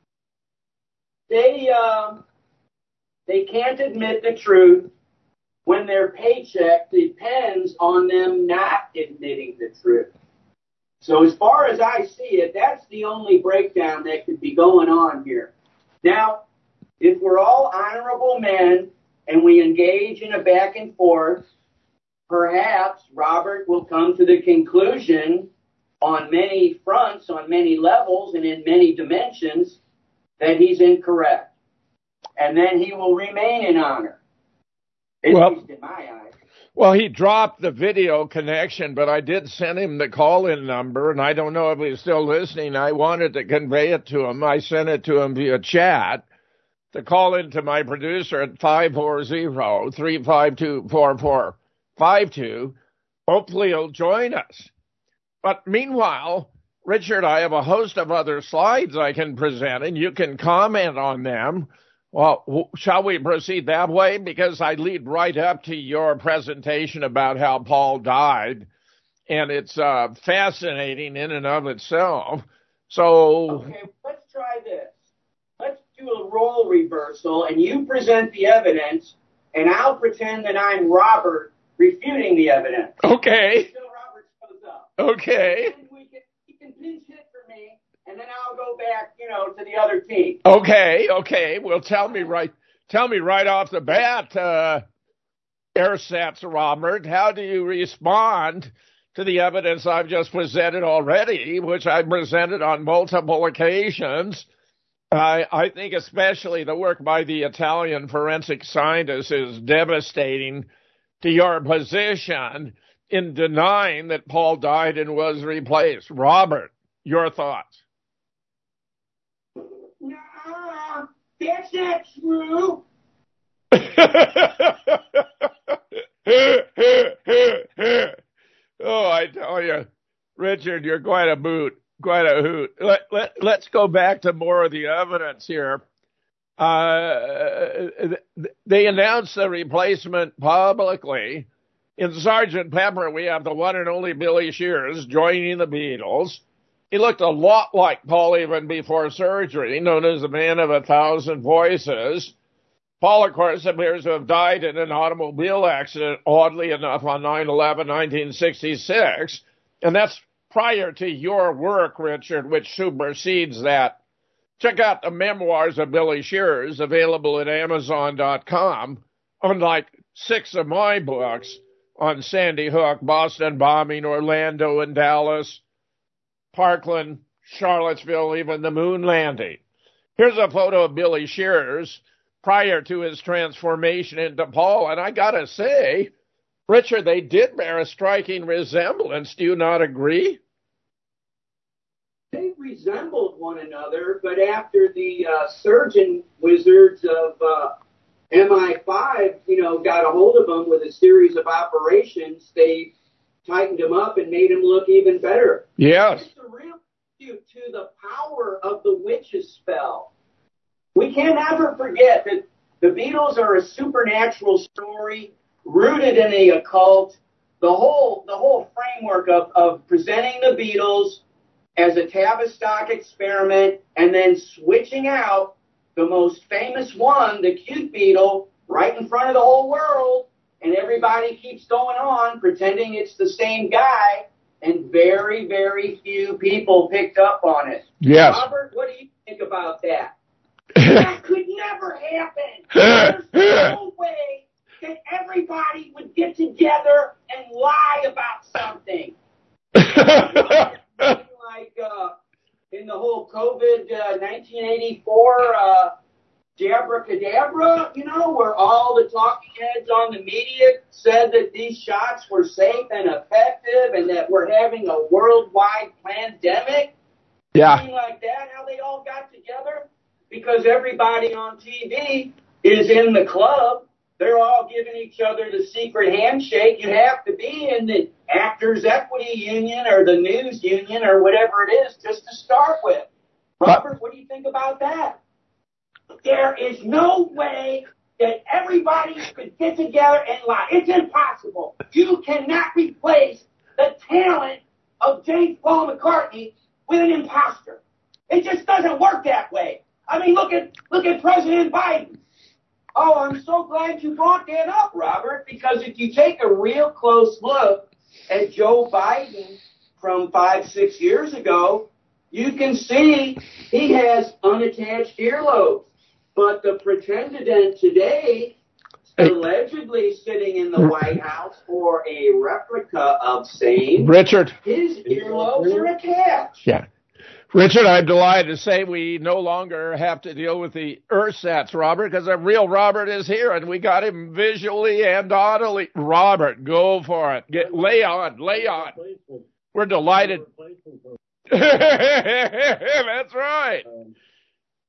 Speaker 5: They, um, they can't admit the truth when their paycheck depends on them not admitting the truth. So as far as I see it, that's the only breakdown that could be going on here. Now, if we're all honorable men and we engage in a back and forth, perhaps Robert will come to the conclusion on many fronts, on many levels, and in many dimensions that he's incorrect. And then he will remain in honor, at
Speaker 4: well,
Speaker 5: least in my eyes.
Speaker 4: Well, he dropped the video connection, but I did send him the call-in number, and I don't know if he's still listening. I wanted to convey it to him. I sent it to him via chat. to call into my producer at five four zero, three five two, four four five two. Hopefully he'll join us. But meanwhile, Richard, I have a host of other slides I can present, and you can comment on them. Well, shall we proceed that way? Because I lead right up to your presentation about how Paul died, and it's uh, fascinating in and of itself. So,
Speaker 5: okay, let's try this. Let's do a role reversal, and you present the evidence, and I'll pretend that I'm Robert refuting the evidence.
Speaker 4: Okay.
Speaker 5: Until Robert shows up.
Speaker 4: Okay.
Speaker 5: And we can, he can pinch hit for me, and then I'll go back, you know, to the other team.
Speaker 4: Okay, okay. Well, tell me right, tell me right off the bat, uh, Airsats Robert, how do you respond to the evidence I've just presented already, which I presented on multiple occasions? I, I think especially the work by the Italian forensic scientists is devastating to your position in denying that Paul died and was replaced. Robert, your thoughts?
Speaker 5: Nah, that's not true.
Speaker 4: Oh, I tell you, Richard, you're quite a boot, quite a hoot. Let, let, let's go back to more of the evidence here. Uh, they announced the replacement publicly. In Sergeant Pepper, we have the one and only Billy Shears joining the Beatles. He looked a lot like Paul even before surgery, known as the man of a thousand voices. Paul, of course, appears to have died in an automobile accident, oddly enough, on nine eleven nineteen sixty-six. And that's prior to your work, Richard, which supersedes that. Check out the memoirs of Billy Shears, available at amazon dot com, unlike six of my books on Sandy Hook, Boston bombing, Orlando and Dallas, Parkland, Charlottesville, even the moon landing. Here's a photo of Billy Shears prior to his transformation into Paul, and I gotta say, Richard, they did bear a striking resemblance. Do you not agree?
Speaker 5: They resembled one another, but after the uh, surgeon wizards of uh, M I five, you know, got a hold of him with a series of operations, they tightened him up and made him look even better.
Speaker 4: Yes.
Speaker 5: It's a real tribute to the power of the witch's spell. We can't ever forget that the Beatles are a supernatural story rooted in the occult. The whole the whole framework of, of presenting the Beatles as a Tavistock experiment and then switching out the most famous one, the cute Beatle, right in front of the whole world, and everybody keeps going on pretending it's the same guy, and very, very few people picked up on it.
Speaker 4: Yes.
Speaker 5: Robert, what do you think about that? That could never happen. There's no way that everybody would get together and lie about something. Like uh, in the whole COVID uh, nineteen eighty-four uh, Jabracadabra, you know, where all the talking heads on the media said that these shots were safe and effective and that we're having a worldwide pandemic.
Speaker 4: Yeah.
Speaker 5: Something like that, how they all got together? Because everybody on T V is in the club. They're all giving each other the secret handshake. You have to be in the Actors Equity Union or the News Union or whatever it is just to start with. Robert, what do you think about that? There is no way that everybody could get together and lie. It's impossible. You cannot replace the talent of James Paul McCartney with an imposter. It just doesn't work that way. I mean, look at look at President Biden. Oh, I'm so glad you brought that up, Robert, because if you take a real close look at Joe Biden from five, six years ago, you can see he has unattached earlobes. But the pretendant today, allegedly sitting in the White House for a replica of same,
Speaker 4: Richard.
Speaker 5: His earlobes are attached.
Speaker 4: Yeah. Richard, I'm delighted to say we no longer have to deal with the ersatz, Robert, because the real Robert is here, and we got him visually and audibly. Robert, go for it. Get lay on, lay on. We're delighted. That's right.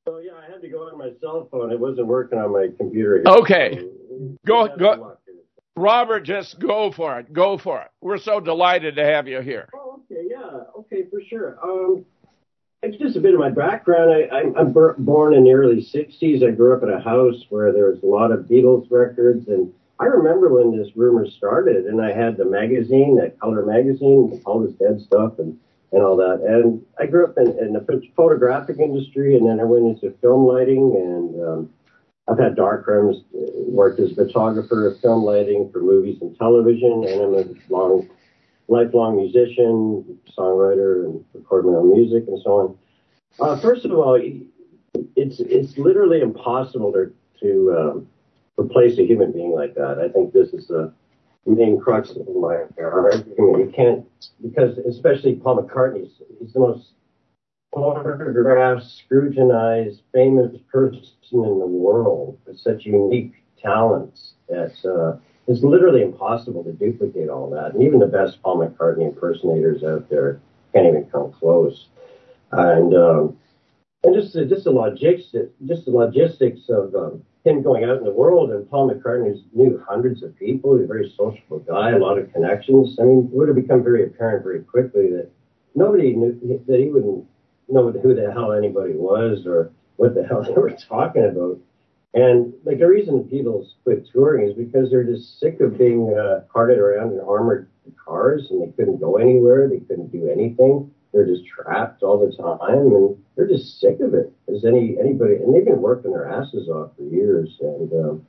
Speaker 6: So, yeah, I had to go on my cell phone. It wasn't working on my computer here.
Speaker 4: Okay.
Speaker 6: So,
Speaker 4: go, go. Robert, just go for it. Go for it. We're so delighted to have you here.
Speaker 6: Oh, okay, yeah. Okay, for sure. Um, it's just a bit of my background. I, I, I'm born in the early sixties. I grew up in a house where there was a lot of Beatles records. And I remember when this rumor started, and I had the magazine, that color magazine, all this dead stuff and, and all that. And I grew up in, in the photographic industry, and then I went into film lighting, and um, I've had dark rooms, worked as a photographer of film lighting for movies and television, and I'm a long, lifelong musician, songwriter, and record my own music and so on. Uh, first of all, it's it's literally impossible to, to um, replace a human being like that. I think this is the main crux of my argument. You can't, because especially Paul McCartney, he's the most photographed, scrutinized, famous person in the world with such unique talents that uh, it's literally impossible to duplicate all that. And even the best Paul McCartney impersonators out there can't even come close. And um, and just the, just the logistics, just the logistics of um, him going out in the world. And Paul McCartney knew hundreds of people. He's a very sociable guy, a lot of connections. I mean, it would have become very apparent very quickly that nobody knew that he wouldn't know who the hell anybody was or what the hell they were talking about. And like the reason the Beatles quit touring is because they're just sick of being uh, carted around in armored cars, and they couldn't go anywhere. They couldn't do anything. They're just trapped all the time, and they're just sick of it. As any anybody, and they've been working their asses off for years. And um,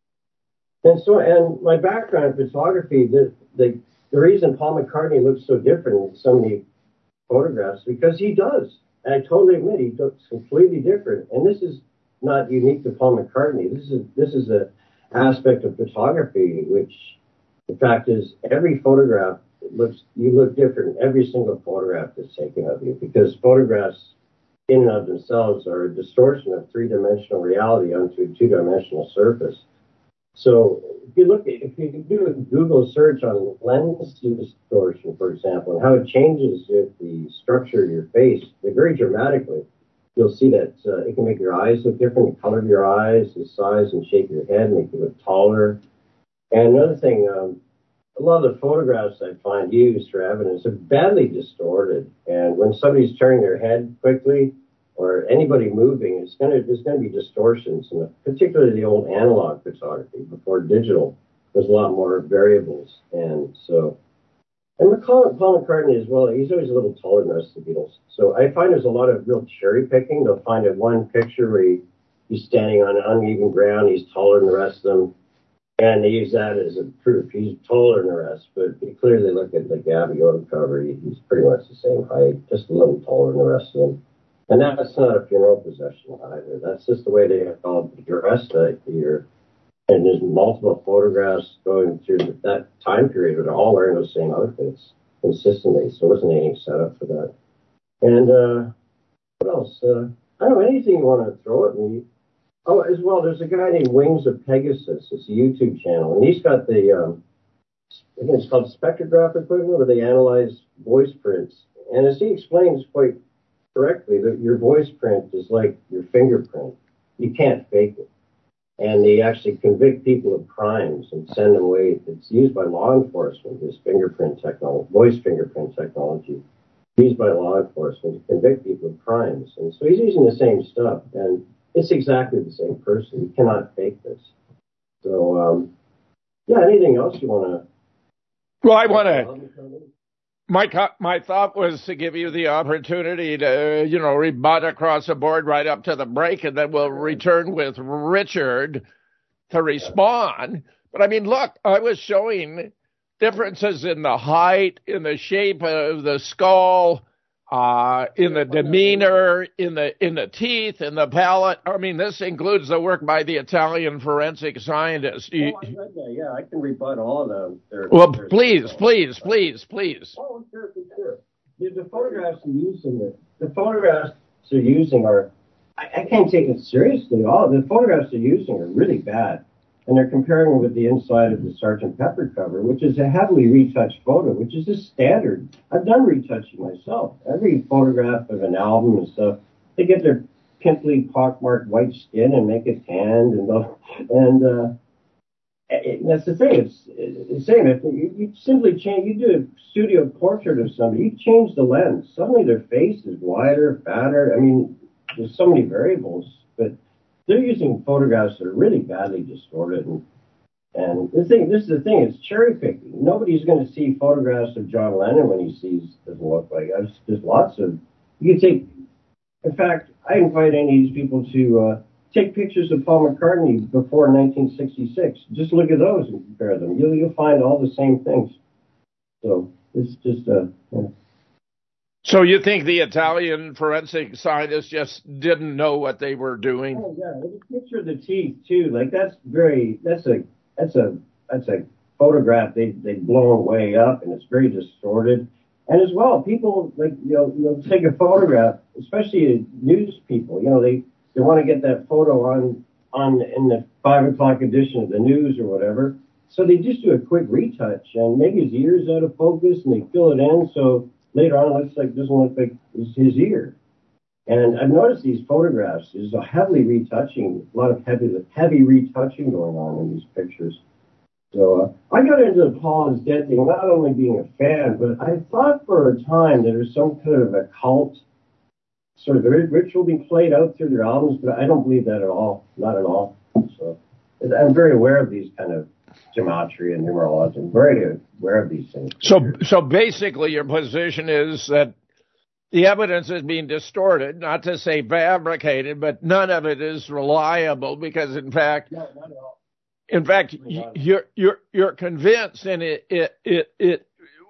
Speaker 6: and so, and my background in photography, the the the reason Paul McCartney looks so different in so many photographs, because he does. And I totally admit he looks completely different. And this is not unique to Paul McCartney. This is this is a aspect of photography, which the fact is every photograph looks you look different. Every single photograph that's taken of you, because photographs in and of themselves are a distortion of three-dimensional reality onto a two-dimensional surface. So if you look at, if you do a Google search on lens distortion, for example, and how it changes the structure of your face very dramatically, you'll see that uh, it can make your eyes look different, the color of your eyes, the size and shape of your head, make you look taller. And another thing, um, a lot of the photographs I find used for evidence are badly distorted. And when somebody's turning their head quickly, or anybody moving, it's going to there's going to be distortions, and particularly the old analog photography before digital, there's a lot more variables. And so, and Paul McCartney as well, he's always a little taller than the rest of the Beatles. So I find there's a lot of real cherry picking. They'll find a one picture where he, he's standing on uneven ground, he's taller than the rest of them, and they use that as a proof. He's taller than the rest, but you clearly look at the Abbey Road cover, he's pretty much the same height, just a little taller than the rest of them. And that's not a funeral procession either. That's just the way they have all dressed that year. And there's multiple photographs going through that time period, but all wearing those same outfits consistently. So it wasn't anything set up for that. And uh, what else? Uh, I don't know, anything you want to throw at me. Oh, as well, there's a guy named Wings of Pegasus. It's a YouTube channel. And he's got the, um, I think it's called spectrograph equipment, where they analyze voice prints. And as he explains quite correctly, that your voice print is like your fingerprint. You can't fake it. And they actually convict people of crimes and send them away. It's used by law enforcement, this fingerprint technology, voice fingerprint technology, used by law enforcement to convict people of crimes. And so he's using the same stuff, and it's exactly the same person. You cannot fake this. So, um, yeah, anything else you want to?
Speaker 4: Well, I want to. My my thought was to give you the opportunity to, you know, rebut across the board right up to the break, and then we'll return with Richard to respond. But I mean, look, I was showing differences in the height, in the shape of the skull, uh, in the demeanor, in the in the teeth, in the palate. I mean, this includes the work by the Italian forensic scientist.
Speaker 6: Oh, I read that. Yeah, I can rebut all of them. They're,
Speaker 4: well,
Speaker 6: they're
Speaker 4: please, please, please, please.
Speaker 6: Oh, sure, sure. The, the photographs they're using, the, the photographs they're using are, I, I can't take it seriously. All the photographs they're using are really bad. And they're comparing it with the inside of the Sergeant Pepper cover, which is a heavily retouched photo, which is just standard. I've done retouching myself. Every photograph of an album and stuff, they get their pimply, pockmarked white skin and make it tanned, and and uh, it, that's the thing. It's, it's the same. If you, you simply change, you do a studio portrait of somebody, you change the lens. Suddenly their face is wider, fatter. I mean, there's so many variables, but they're using photographs that are really badly distorted. And, and the thing, this is the thing, it's cherry picking. Nobody's going to see photographs of John Lennon when he sees doesn't look like us. There's lots of, you can take, in fact, I invite any of these people to uh, take pictures of Paul McCartney before nineteen sixty-six. Just look at those and compare them. You'll, you'll find all the same things. So it's just a... Uh, yeah.
Speaker 4: So you think the Italian forensic scientists just didn't know what they were doing?
Speaker 6: Oh yeah, the picture of the teeth too. Like that's very that's a that's a that's a photograph they they've blown way up, and it's very distorted. And as well, people like you know you know take a photograph, especially news people. You know they they want to get that photo on on in the five o'clock edition of the news or whatever. So they just do a quick retouch, and maybe his ear's out of focus, and they fill it in so. Later on, it looks like doesn't look like it's his ear. And I've noticed these photographs. There's a heavily retouching, a lot of heavy, heavy retouching going on in these pictures. So uh, I got into the Paul is Dead thing, not only being a fan, but I thought for a time that there's some kind of a cult sort of ritual being played out through their albums, but I don't believe that at all, not at all. So I'm very aware of these kind of gematria and numerology. I'm very aware of these things.
Speaker 4: So, so basically, your position is that the evidence is being distorted, not to say fabricated, but none of it is reliable because, in fact,
Speaker 6: no, not at all.
Speaker 4: In fact, you're you're you're convinced, and it it it, it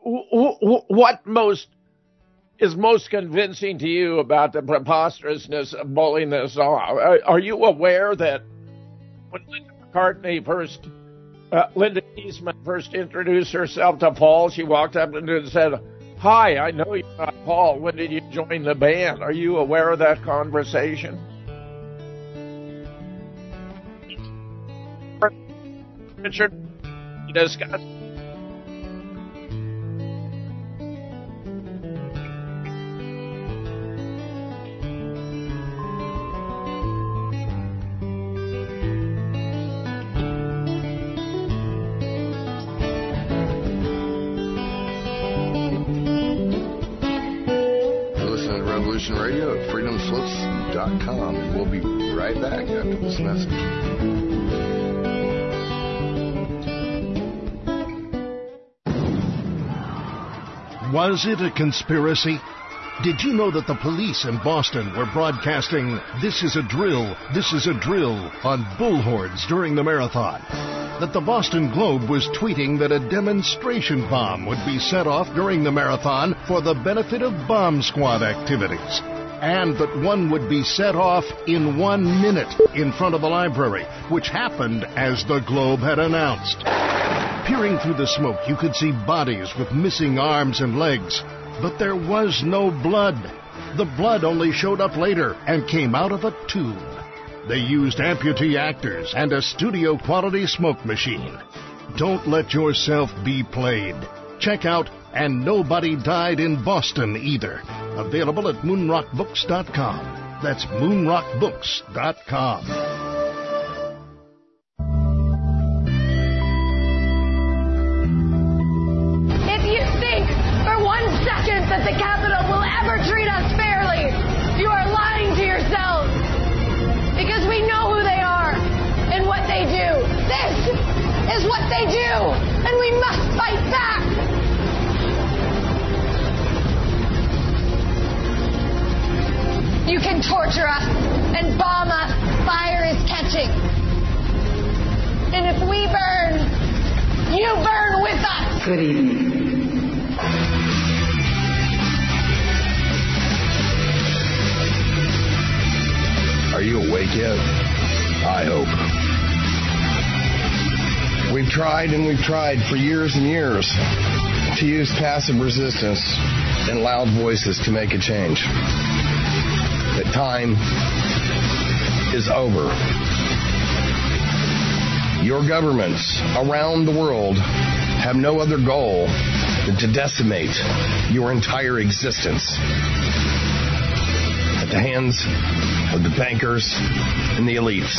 Speaker 4: what most is most convincing to you about the preposterousness of pulling this off? Are, are you aware that when Linda McCartney first Uh, Linda Eastman first introduced herself to Paul, she walked up and said, "Hi, I know you're not Paul. When did you join the band?" Are you aware of that conversation? Richard, you discussed.
Speaker 2: Radio at freedom slips dot com. We'll be right back after this message.
Speaker 7: Was it a conspiracy? Did you know that the police in Boston were broadcasting "This is a drill, this is a drill" on bullhorns during the marathon? That the Boston Globe was tweeting that a demonstration bomb would be set off during the marathon for the benefit of bomb squad activities, and that one would be set off in one minute in front of the library, which happened as the Globe had announced. Peering through the smoke, you could see bodies with missing arms and legs, but there was no blood. The blood only showed up later and came out of a tube. They used amputee actors and a studio-quality smoke machine. Don't let yourself be played. Check out And Nobody Died in Boston Either. Available at moon rock books dot com. That's moon rock books dot com.
Speaker 8: If you think for one second that the Capitol will ever treat us fairly, you are lying to yourselves. Because we know who they are and what they do. This is what they do, and we must fight back. You can torture us and bomb us. Fire is catching. And if we burn, you burn with us.
Speaker 9: Good evening.
Speaker 2: Are you awake yet? I hope. We've tried and we've tried for years and years to use passive resistance and loud voices to make a change. The time is over. Your governments around the world have no other goal than to decimate your entire existence. The the hands of the bankers and the elites.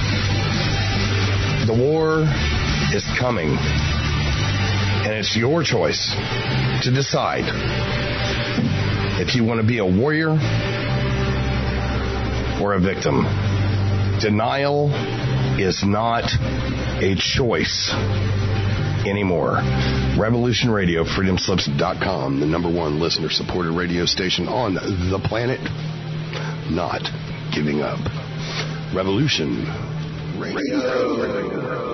Speaker 2: The war is coming, and it's your choice to decide if you want to be a warrior or a victim. Denial is not a choice anymore. Revolution Radio, freedom slips dot com, the number one listener-supported radio station on the planet. Not giving up. Revolution Radio.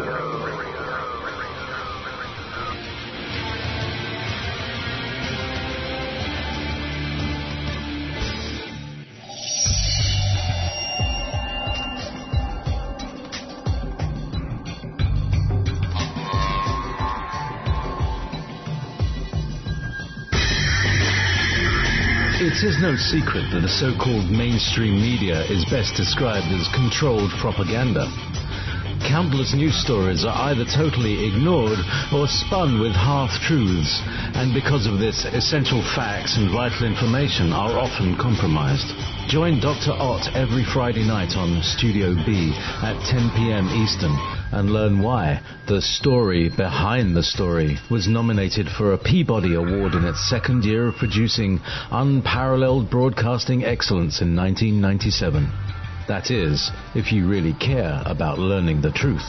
Speaker 1: It is no secret that the so-called mainstream media is best described as controlled propaganda. Countless news stories are either totally ignored or spun with half-truths, and because of this, essential facts and vital information are often compromised. Join Doctor Ott every Friday night on Studio B at ten p.m. Eastern and learn why The Story Behind the Story was nominated for a Peabody Award in its second year of producing unparalleled broadcasting excellence in nineteen ninety-seven. That is, if you really care about learning the truth.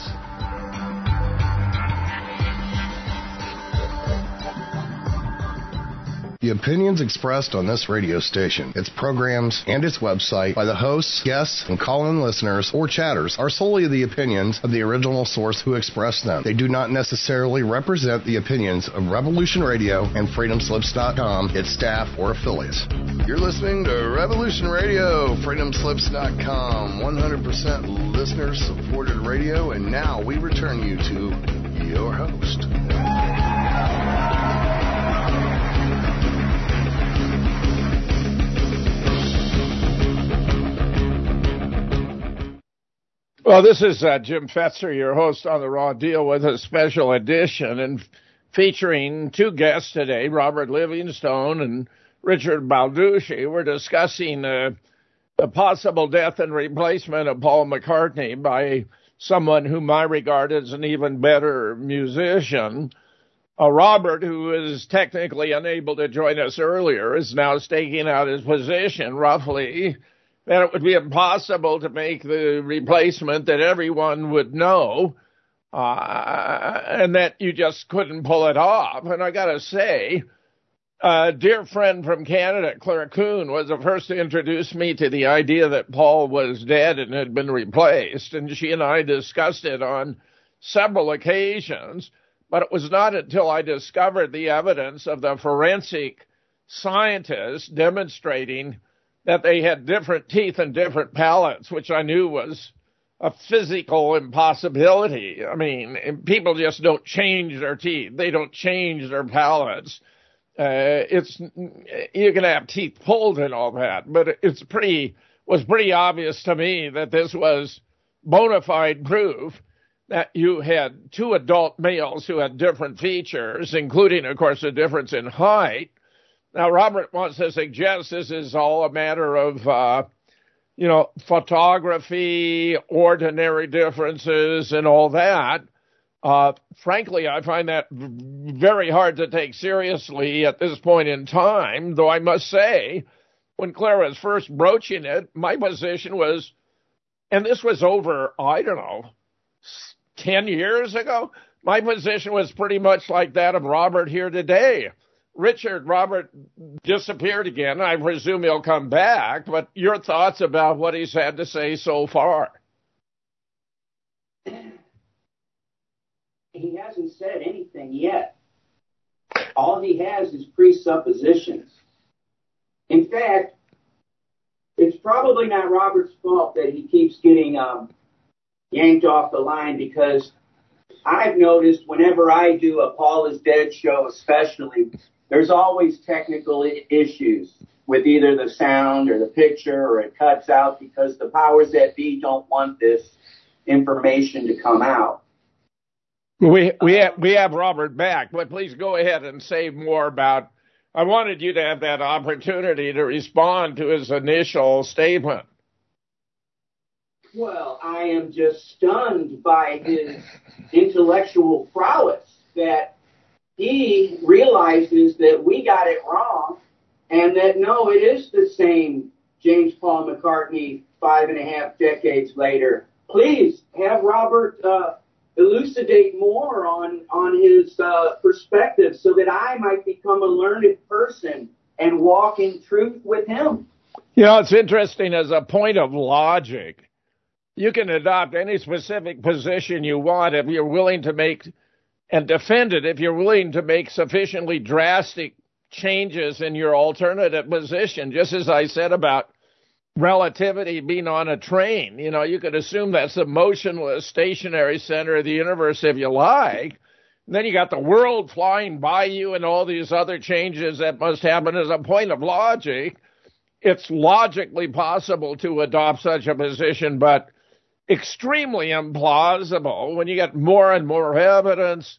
Speaker 2: The opinions expressed on this radio station, its programs, and its website by the hosts, guests, and call-in listeners or chatters are solely the opinions of the original source who expressed them. They do not necessarily represent the opinions of Revolution Radio and freedom slips dot com, its staff, or affiliates. You're listening to Revolution Radio, freedom slips dot com, one hundred percent listener-supported radio, and now we return you to your host.
Speaker 4: Well, this is uh, Jim Fetzer, your host on The Raw Deal, with a special edition and featuring two guests today, Robert Livingstone and Richard Balducci. We're discussing uh, the possible death and replacement of Paul McCartney by someone whom I regard as an even better musician. Uh, Robert, who is technically unable to join us earlier, is now staking out his position roughly that it would be impossible to make the replacement that everyone would know, uh, and that you just couldn't pull it off. And I got to say, a dear friend from Canada, Claire Kuhn, was the first to introduce me to the idea that Paul was dead and had been replaced, and she and I discussed it on several occasions, but it was not until I discovered the evidence of the forensic scientists demonstrating that they had different teeth and different palates, which I knew was a physical impossibility. I mean, people just don't change their teeth. They don't change their palates. Uh, it's, you can have teeth pulled and all that, but it's pretty, was pretty obvious to me that this was bona fide proof that you had two adult males who had different features, including, of course, a difference in height. Now, Robert wants to suggest this is all a matter of, uh, you know, photography, ordinary differences, and all that. Uh, frankly, I find that very hard to take seriously at this point in time, though I must say, when Claire was first broaching it, my position was, and this was over, I don't know, ten years ago, my position was pretty much like that of Robert here today. Richard, Robert disappeared again. I presume he'll come back, but your thoughts about what he's had to say so far?
Speaker 5: He hasn't said anything yet. All he has is presuppositions. In fact, it's probably not Robert's fault that he keeps getting um, yanked off the line, because I've noticed whenever I do a Paul is Dead show especially, there's always technical I- issues with either the sound or the picture, or it cuts out because the powers that be don't want this information to come out.
Speaker 4: We we have, we have Robert back, but please go ahead and say more about I wanted you to have that opportunity to respond to his initial statement.
Speaker 5: Well, I am just stunned by his intellectual prowess that he realizes that we got it wrong and that, no, it is the same James Paul McCartney five and a half decades later. Please have Robert uh, elucidate more on, on his uh, perspective so that I might become a learned person and walk in truth with him.
Speaker 4: You know, it's interesting as a point of logic. You can adopt any specific position you want if you're willing to make and defend it, if you're willing to make sufficiently drastic changes in your alternative position. Just as I said about relativity being on a train, you know, you could assume that's the motionless, stationary center of the universe if you like. And then you got the world flying by you and all these other changes that must happen as a point of logic. It's logically possible to adopt such a position, but extremely implausible when you get more and more evidence.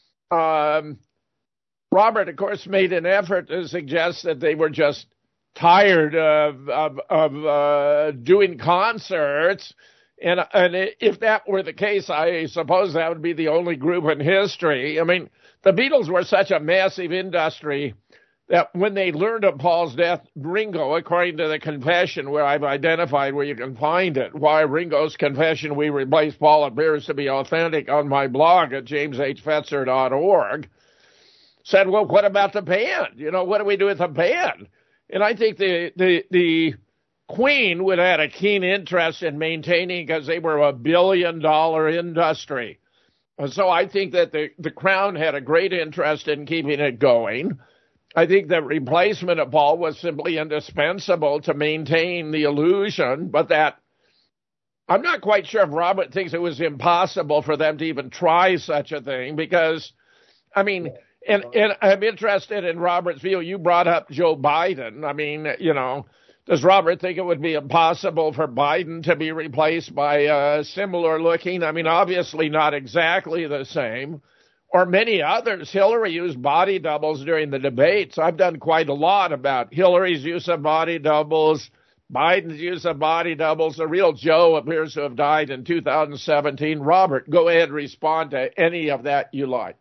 Speaker 4: Um, Robert, of course, made an effort to suggest that they were just tired of of, of uh, doing concerts. And, and if that were the case, I suppose that would be the only group in history. I mean, the Beatles were such a massive industry that when they learned of Paul's death, Ringo, according to the confession where I've identified where you can find it, why Ringo's confession we replaced Paul appears to be authentic on my blog at james h fetzer dot org, said, well, what about the band? You know, what do we do with the band? And I think the the, the Queen would have had a keen interest in maintaining because they were a billion dollar industry. And so I think that the, the Crown had a great interest in keeping it going. I think that replacement of Paul was simply indispensable to maintain the illusion, but that I'm not quite sure if Robert thinks it was impossible for them to even try such a thing because, I mean, and, and I'm interested in Robert's view. You brought up Joe Biden. I mean, you know, does Robert think it would be impossible for Biden to be replaced by a similar looking? I mean, obviously not exactly the same. Or many others. Hillary used body doubles during the debates. I've done quite a lot about Hillary's use of body doubles, Biden's use of body doubles. The real Joe appears to have died in two thousand seventeen. Robert, go ahead and respond to any of that you like.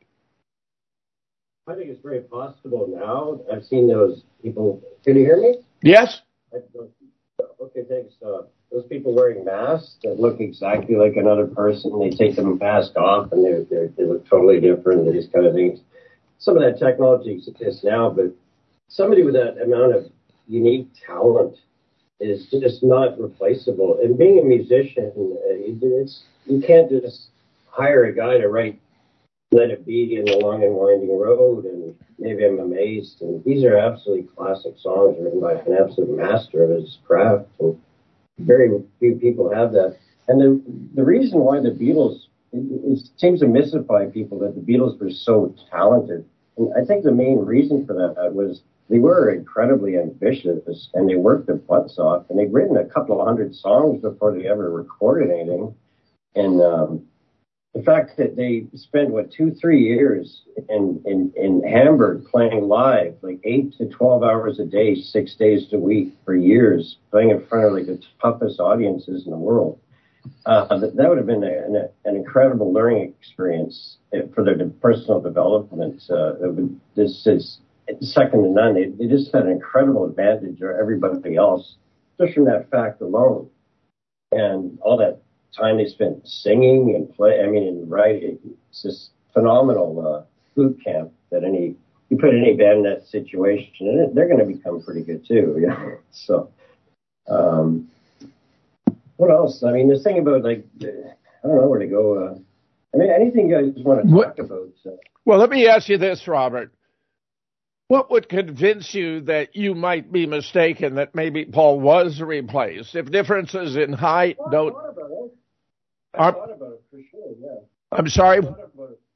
Speaker 6: I think it's very possible now. I've seen those people. Can you hear me?
Speaker 4: Yes.
Speaker 6: Okay, thanks. Uh, those people wearing masks that look exactly like another person, they take the mask off and they they they look totally different. These kind of things. Some of that technology exists now, but somebody with that amount of unique talent is just not replaceable. And being a musician, it's you can't just hire a guy to write "Let It Be" and "The Long and Winding Road" and "Maybe I'm Amazed." And these are absolutely classic songs written by an absolute master of his craft. And very few people have that. And the the reason why the Beatles, it, it seems to mystify people that the Beatles were so talented. And I think the main reason for that was they were incredibly ambitious and they worked their butts off. And they'd written a couple of hundred songs before they ever recorded anything. And um, the fact that they spent, what, two, three years in, in, in Hamburg playing live, like eight to twelve hours a day, six days a week for years, playing in front of like the toughest audiences in the world. Uh, that, that would have been a, an, an incredible learning experience for their personal development. Uh, would, this is second to none. They, they just had an incredible advantage over everybody else, just from that fact alone. And all that time they spent singing and play, I mean, and writing. It's just phenomenal uh, boot camp that any, you put any band in that situation, and they're going to become pretty good too. Yeah. So, um, what else? I mean, the thing about, like, I don't know where to go. Uh, I mean, anything you guys want to talk what, about? So.
Speaker 4: Well, let me ask you this, Robert. What would convince you that you might be mistaken that maybe Paul was replaced? If differences in height
Speaker 6: well,
Speaker 4: don't...
Speaker 6: I thought about it. I
Speaker 4: are,
Speaker 6: thought about it for sure, yeah.
Speaker 4: I'm sorry?
Speaker 6: I thought about it.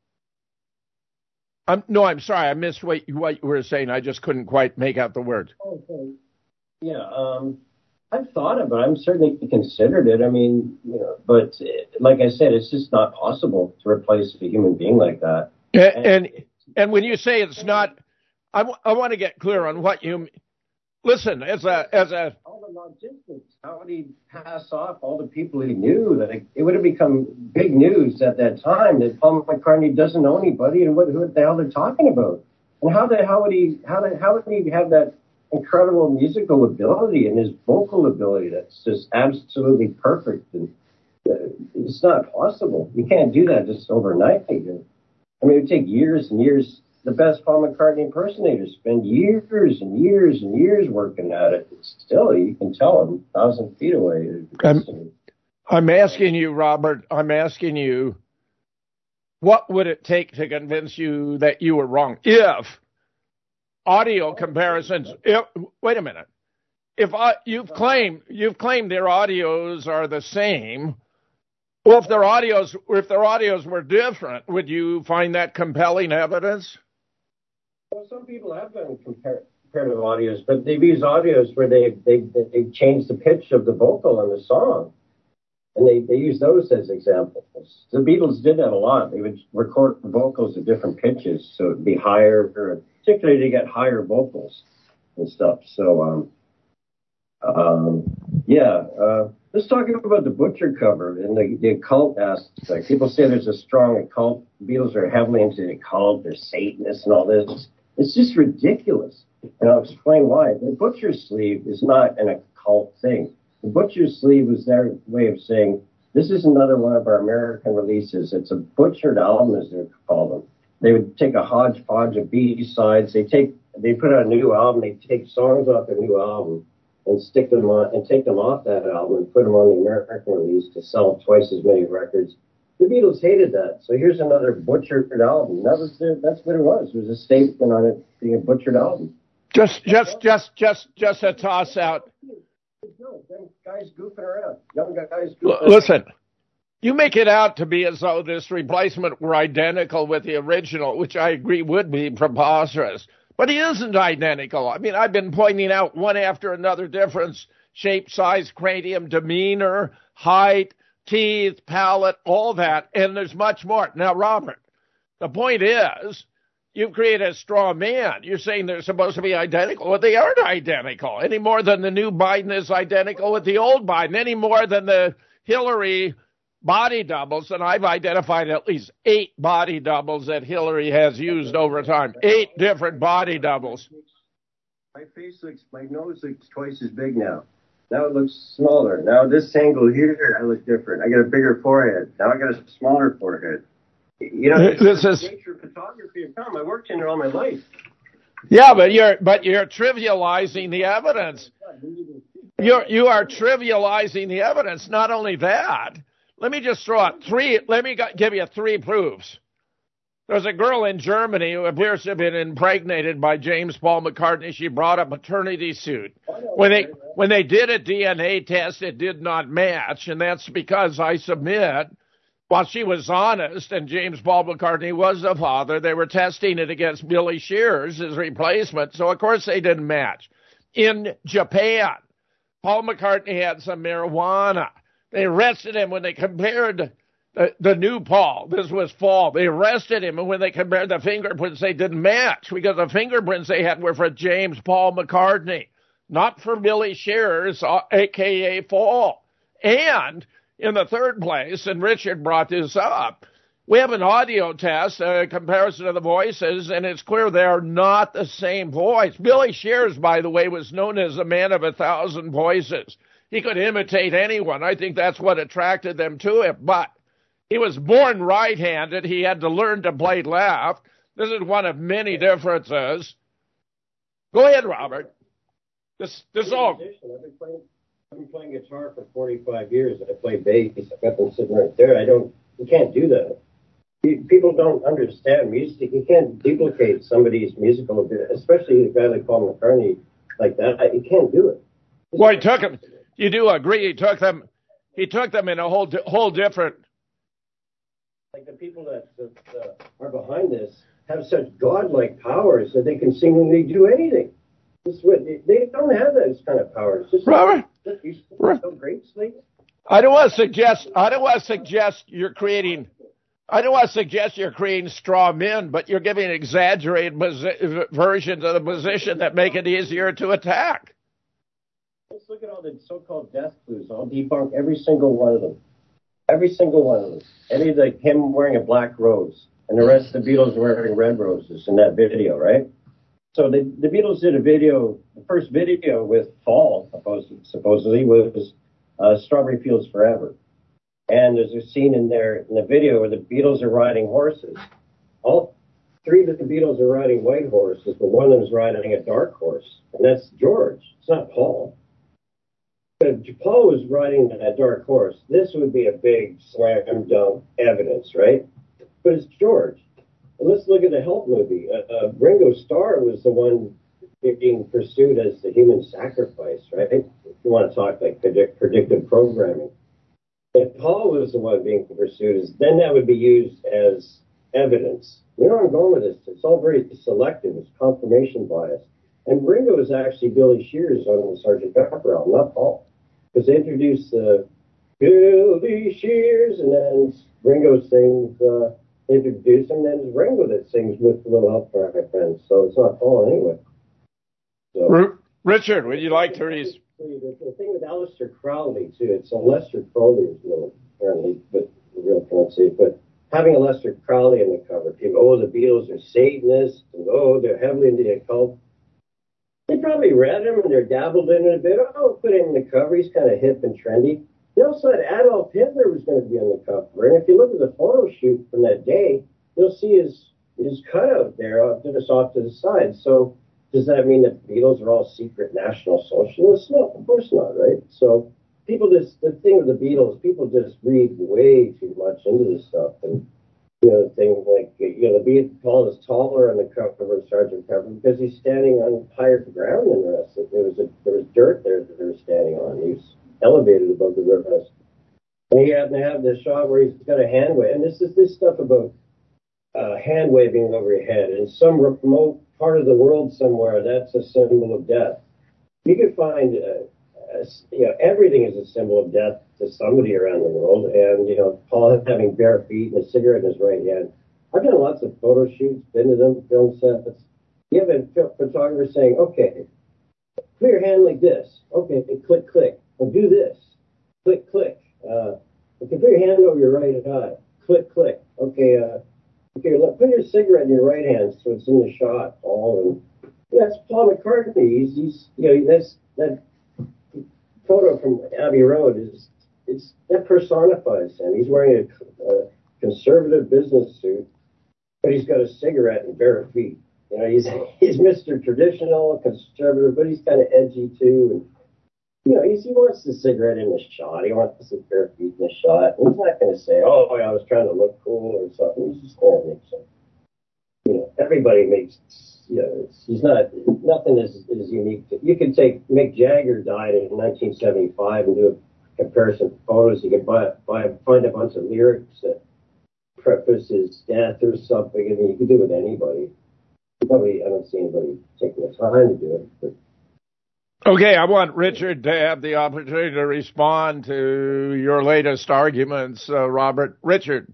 Speaker 4: I'm, no, I'm sorry. I missed what you, what you were saying. I just couldn't quite make out the words.
Speaker 6: Okay. Yeah, um, I've thought about it. I'm certainly considered it. I mean, you know, but like I said, it's just not possible to replace a human being like that.
Speaker 4: And, and, and when you say it's not... I, w- I want to get clear on what you listen as a as a
Speaker 6: all the logistics. How would he pass off all the people he knew? That it, it would have become big news at that time that Paul McCartney doesn't know anybody and what who the hell they're talking about. And how the how would he how the, how would he have that incredible musical ability and his vocal ability that's just absolutely perfect? And uh, it's not possible. You can't do that just overnight. I mean, it would take years and years. The best Paul McCartney impersonators spend years and years and years working at it. Still, you can tell them a thousand feet away.
Speaker 4: I'm, I'm asking you, Robert, I'm asking you, what would it take to convince you that you were wrong? If audio comparisons, if, wait a minute, if I, you've claimed you've claimed their audios are the same, well, if their audios if their audios were different, would you find that compelling evidence?
Speaker 6: Well, some people have done compar- comparative audios, but they've used audios where they they they change the pitch of the vocal in the song, and they, they use those as examples. The Beatles did that a lot. They would record vocals at different pitches, so it'd be higher, or particularly to get higher vocals and stuff. So, um, um, yeah. Uh, let's talk about the Butcher cover and the, the occult aspect. People say there's a strong occult. The Beatles are heavily into the occult. They're Satanists and all this. It's just ridiculous. And I'll explain why. The Butcher's sleeve is not an occult thing. The Butcher's sleeve was their way of saying, this is another one of our American releases. It's a butchered album, as they call them. They would take a hodgepodge of B-sides. They take, they put out a new album. They take songs off their new album and stick them on, and take them off that album and put them on the American release to sell twice as many records. The Beatles hated that. So here's another butchered album. That was their, that's what it was. It was a statement on it being a butchered album.
Speaker 4: Just, just, just, just, just a toss out.
Speaker 6: No, them guys goofing around. Young guys goofing
Speaker 4: L- Listen, you make it out to be as though this replacement were identical with the original, which I agree would be preposterous. But he isn't identical. I mean, I've been pointing out one after another difference: shape, size, cranium, demeanor, height, teeth, palate, all that. And there's much more. Now, Robert, the point is, you've created a straw man. You're saying they're supposed to be identical. Well, they aren't identical any more than the new Biden is identical with the old Biden, any more than the Hillary body doubles. And I've identified at least eight body doubles that Hillary has used over time. Eight different body doubles.
Speaker 6: My face looks, my nose looks twice as big now. Now it looks smaller. Now this angle here, I look different. I got a bigger forehead. Now I got a smaller forehead. You know,
Speaker 4: this is
Speaker 6: nature of photography. I worked in it all my life.
Speaker 4: Yeah, but you're but you're trivializing the evidence. You're you are trivializing the evidence. Not only that, let me just throw out three. Let me give you three proofs. There's a girl in Germany who appears to have been impregnated by James Paul McCartney. She brought a maternity suit. When they when they did a D N A test, it did not match, and that's because I submit, while she was honest and James Paul McCartney was the father, they were testing it against Billy Shears, his replacement, so of course they didn't match. In Japan, Paul McCartney had some marijuana. They arrested him when they compared the, the new Paul. This was fall. They arrested him, and when they compared the fingerprints, they didn't match because the fingerprints they had were for James Paul McCartney, not for Billy Shears, a k a. Fall. And in the third place, and Richard brought this up, we have an audio test, a comparison of the voices, and it's clear they are not the same voice. Billy Shears, by the way, was known as a man of a thousand voices. He could imitate anyone. I think that's what attracted them to him. But he was born right-handed. He had to learn to play left. This is one of many differences. Go ahead, Robert. This, this all...
Speaker 6: I've been playing, I've been playing guitar for forty-five years. I play bass. I've got them sitting right there. I don't... You can't do that. People don't understand music. You can't duplicate somebody's musical ability, especially a guy like Paul McCartney like that. You can't do it. It's
Speaker 4: well, he took them. You do agree? He took them. He took them in a whole whole different.
Speaker 6: Like the people that, that uh, are behind this have such godlike powers that they can seemingly do anything. This is what, they don't have those kind of powers. Just
Speaker 4: Robert,
Speaker 6: like, you so great, Slate.
Speaker 4: I don't want to suggest. I don't want to suggest you're creating. I don't want to suggest you're creating straw men, but you're giving exaggerated posi- versions of the position that make it easier to attack.
Speaker 6: Let's look at all the so-called death clues. I'll debunk every single one of them. Every single one of them. Any like him wearing a black rose, and the rest of the Beatles wearing red roses in that video, right? So the, the Beatles did a video, the first video with Fall, supposedly, was uh, Strawberry Fields Forever. And there's a scene in there in the video where the Beatles are riding horses. All three of the Beatles are riding white horses, but one of them is riding a dark horse, and that's George. It's not Paul. But if Paul was riding a dark horse, this would be a big slam dunk evidence, right? But it's George. And let's look at the Help movie. Uh, uh, Ringo Starr was the one being pursued as the human sacrifice, right? If you want to talk like predict, predictive programming. If Paul was the one being pursued, is then that would be used as evidence. You know where I'm going with this? It's all very selective. It's confirmation bias. And Ringo is actually Billy Shears on the Sergeant Pepper album, not Paul. Because they introduced uh, Billy Shears, and then Ringo sings, uh, introduce him, and then it's Ringo that sings With a Little Help from My Friends. So it's not Paul anyway. So,
Speaker 4: R- Richard, would you like to read?
Speaker 6: The thing with Aleister Crowley, too, it's a Lester Crowley, is no, apparently, but the real pronunciation, but having a Lester Crowley on the cover, people, oh, the Beatles are Satanists, and oh, they're heavily into the occult. They probably read him and they're dabbled in it a bit. Oh, put him in the cover. He's kind of hip and trendy. They also had Adolf Hitler was going to be on the cover. And if you look at the photo shoot from that day, you'll see his his cutout there, just off to the side. So does that mean that the Beatles are all secret National Socialists? No, of course not, right? So people just, the thing with the Beatles, people just read way too much into this stuff. And, you know, things like, you know, the Beatles, Paul is taller on the cover of Sergeant Pepper because he's standing on higher ground than the rest. There was a, there was dirt there that they were standing on. He was elevated above the rest. And he happened to have this shot where he's got a hand wave. And this is this stuff about uh, hand waving over your head. In some remote part of the world somewhere, that's a symbol of death. You could find, uh, uh, you know, everything is a symbol of death to somebody around the world. And, you know, Paul having bare feet and a cigarette in his right hand. I've done lots of photo shoots, been to them, film sets. You have a photographer saying, okay, put your hand like this. Okay, click, click. Well, do this. Click, click. Uh, okay, put your hand over your right eye. Click, click. Okay, uh, okay, put your cigarette in your right hand so it's in the shot. All and yeah, that's Paul McCartney. He's, he's you know, that's that photo from Abbey Road is it's that personifies him. He's wearing a, a conservative business suit, but he's got a cigarette and bare feet. You know, he's he's Mister Traditional, conservative, but he's kind of edgy too. And, you know, he's, he wants the cigarette in the shot. He wants the bare feet in the shot. And he's not going to say, oh, I was trying to look cool or something. He's just going to make some. You know, everybody makes, you know, it's, he's not, nothing is, is unique. To, you could take, Mick Jagger died in nineteen seventy-five and do a comparison of photos. You could buy, buy, find a bunch of lyrics that preface his death or something. I mean, you could do it with anybody. Probably, I don't see anybody taking the time to do it, but.
Speaker 4: Okay, I want Richard to have the opportunity to respond to your latest arguments, uh, Robert. Richard.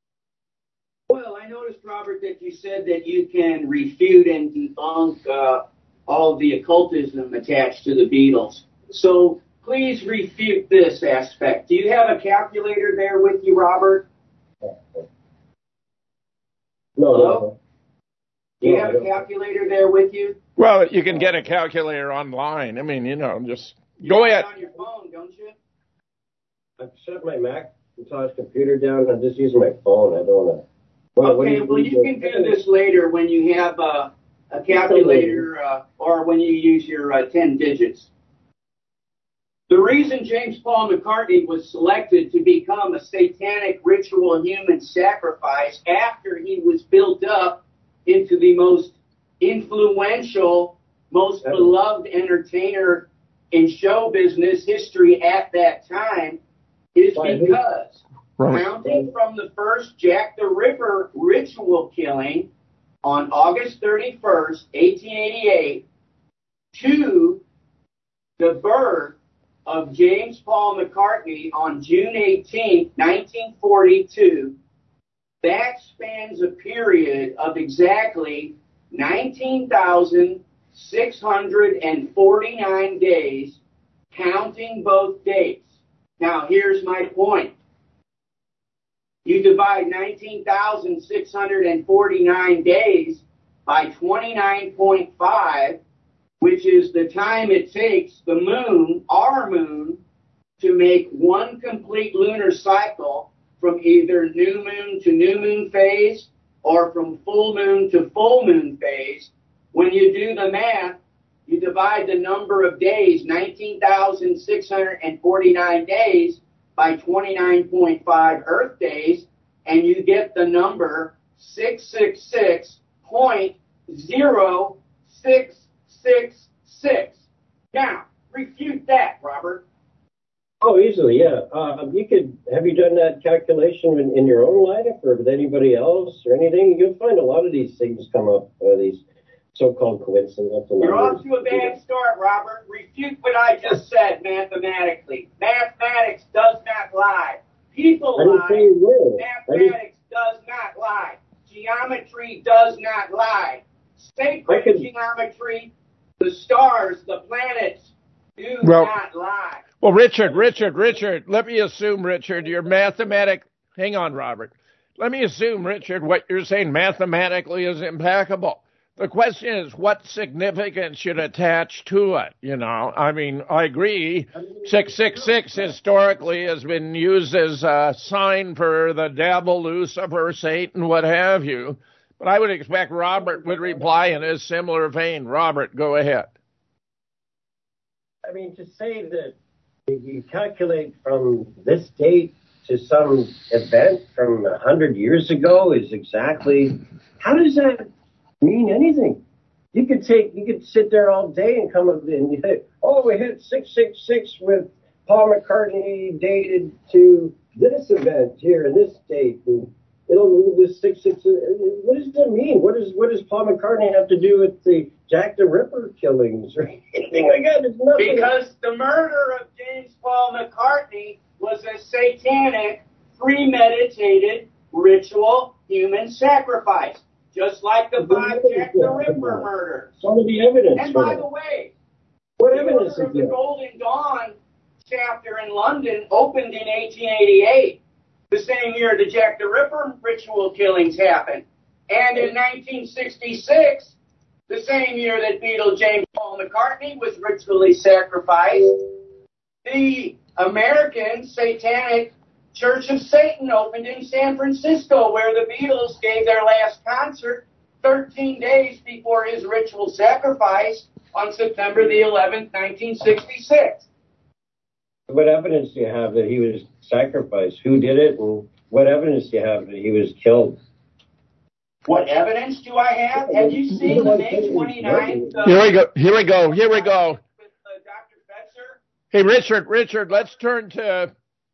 Speaker 5: Well, I noticed, Robert, that you said that you can refute and debunk uh, all of the occultism attached to the Beatles. So please refute this aspect. Do you have a calculator there with you, Robert?
Speaker 6: No,
Speaker 5: Hello?
Speaker 6: no.
Speaker 5: Do you have a calculator there with you?
Speaker 4: Well, you can get a calculator online. I mean, you know, just go
Speaker 5: You
Speaker 4: ahead.
Speaker 5: have it on your phone, don't you?
Speaker 6: I've shut my Macintosh computer down. I'm just using my phone. I don't want to. Well, what do
Speaker 5: Okay, well, you can do this later when you have uh, a calculator uh, or when you use your uh, ten digits. The reason James Paul McCartney was selected to become a satanic ritual human sacrifice after he was built up into the most influential, most beloved entertainer in show business history at that time is because, counting from the first Jack the Ripper ritual killing on August thirty-first, eighteen eighty-eight, to the birth of James Paul McCartney on June eighteenth, nineteen forty-two, that spans a period of exactly nineteen thousand six hundred forty-nine days, counting both dates. Now, here's my point. You divide nineteen thousand six hundred forty-nine days by twenty-nine point five, which is the time it takes the moon, our moon, to make one complete lunar cycle from either new moon to new moon phase or from full moon to full moon phase. When you do the math, you divide the number of days, nineteen thousand six hundred forty-nine days, by twenty-nine point five Earth days, and you get the number six hundred sixty-six point zero six six six. Now, refute that, Robert.
Speaker 6: Oh, easily, yeah. Uh, you could, have you done that calculation in, in your own life or with anybody else or anything? You'll find a lot of these things come up, uh, these so-called coincidental numbers.
Speaker 5: You're off to a bad start, Robert. Refute what I just said mathematically. Mathematics does not lie. People lie. Mathematics does not lie. Geometry does not lie. Sacred could, geometry, the stars, the planets, do well, not lie.
Speaker 4: Well, Richard, Richard, Richard, let me assume, Richard, your mathematic, hang on, Robert. Let me assume, Richard, what you're saying mathematically is impeccable. The question is, what significance should attach to it? You know, I mean, I agree. six six six historically has been used as a sign for the devil, Lucifer, Satan, what have you. But I would expect Robert would reply in a similar vein. Robert, go ahead.
Speaker 6: I mean, to say that you calculate from this date to some event from a hundred years ago is exactly, how does that mean anything? You could take, you could sit there all day and come up and you say, oh, we hit six six six with Paul McCartney dated to this event here in this date. And it'll move this six six. What does that mean? What does what does Paul McCartney have to do with the Jack the Ripper killings or anything like that? It's nothing.
Speaker 5: Because the murder of James Paul McCartney was a satanic, premeditated, ritual human sacrifice, just like the five Jack the Ripper murders.
Speaker 6: Some of the evidence.
Speaker 5: And by the way,
Speaker 6: what
Speaker 5: the
Speaker 6: evidence
Speaker 5: murder
Speaker 6: is
Speaker 5: of the
Speaker 6: there?
Speaker 5: Golden Dawn chapter in London opened in eighteen eighty-eight. The same year the Jack the Ripper ritual killings happened. And in nineteen sixty-six, the same year that Beatle James Paul McCartney was ritually sacrificed, the American Satanic Church of Satan opened in San Francisco, where the Beatles gave their last concert thirteen days before his ritual sacrifice on September the eleventh, nineteen sixty-six.
Speaker 6: What evidence do you have that he was sacrificed? Who did it? And what evidence do you have that he was killed?
Speaker 5: What evidence do I have? Have you seen the May twenty-ninth? Uh,
Speaker 4: here we go. Here we go. Here we go.
Speaker 5: With uh, Doctor Fetzer?
Speaker 4: Hey, Richard, Richard, let's turn to,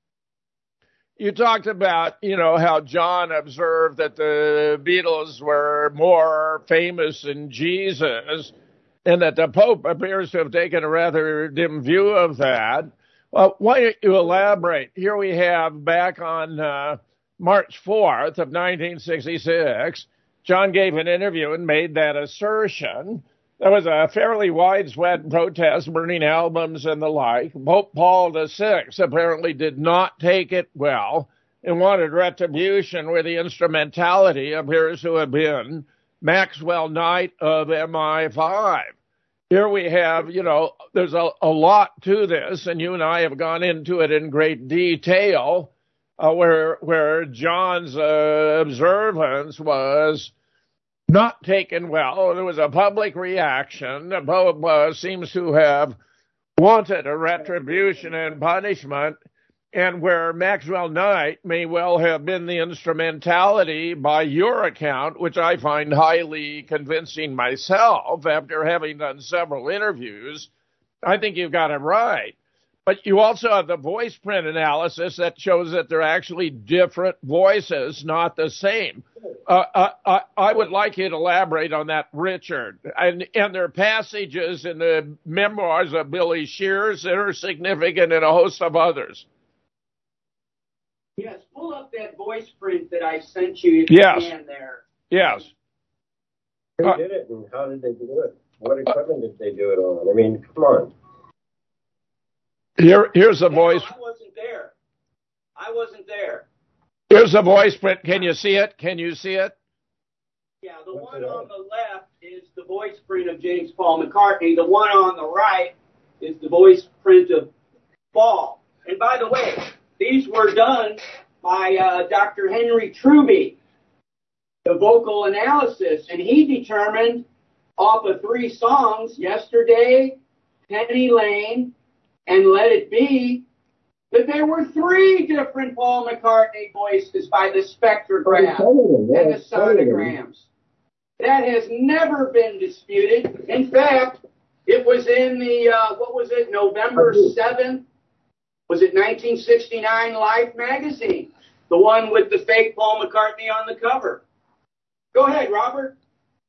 Speaker 4: you talked about, you know, how John observed that the Beatles were more famous than Jesus, and that the Pope appears to have taken a rather dim view of that. Well, why don't you elaborate? Here we have back on uh, March fourth of nineteen sixty-six, John gave an interview and made that assertion. There was a fairly widespread protest, burning albums and the like. Pope Paul the Sixth apparently did not take it well and wanted retribution, where the instrumentality appears to have been Maxwell Knight of M I five. Here we have, you know, there's a, a lot to this, and you and I have gone into it in great detail, uh, where where John's uh, observance was not taken well. There was a public reaction. The Pope uh, seems to have wanted a retribution and punishment, and where Maxwell Knight may well have been the instrumentality, by your account, which I find highly convincing myself after having done several interviews. I think you've got it right. But you also have the voice print analysis that shows that they're actually different voices, not the same. Uh, uh, uh, I would like you to elaborate on that, Richard. And, and there are passages in the memoirs of Billy Shears that are significant, and a host of others.
Speaker 5: Yes, pull up that voice print that I sent you if
Speaker 4: yes.
Speaker 5: you can there.
Speaker 4: Yes.
Speaker 6: Who
Speaker 4: Uh,
Speaker 6: did it and how did they do it? What equipment did they do it on? I mean, come on.
Speaker 4: Here, here's a voice.
Speaker 5: I wasn't there. I wasn't there.
Speaker 4: Here's a voice print. Can you see it? Can you see it?
Speaker 5: Yeah, the
Speaker 6: What's
Speaker 5: one
Speaker 6: it
Speaker 5: on
Speaker 6: on?
Speaker 5: the left is the voice print of James Paul McCartney. The one on the right is the voice print of Paul. And by the way, these were done by uh, Doctor Henry Truby, the vocal analysis, and he determined off of three songs, Yesterday, Penny Lane, and Let It Be, that there were three different Paul McCartney voices by the spectrograph and the sonograms. That has never been disputed. In fact, it was in the, uh, what was it, November seventh? Was it nineteen sixty-nine Life magazine? The one with the fake Paul McCartney on the cover. Go ahead, Robert.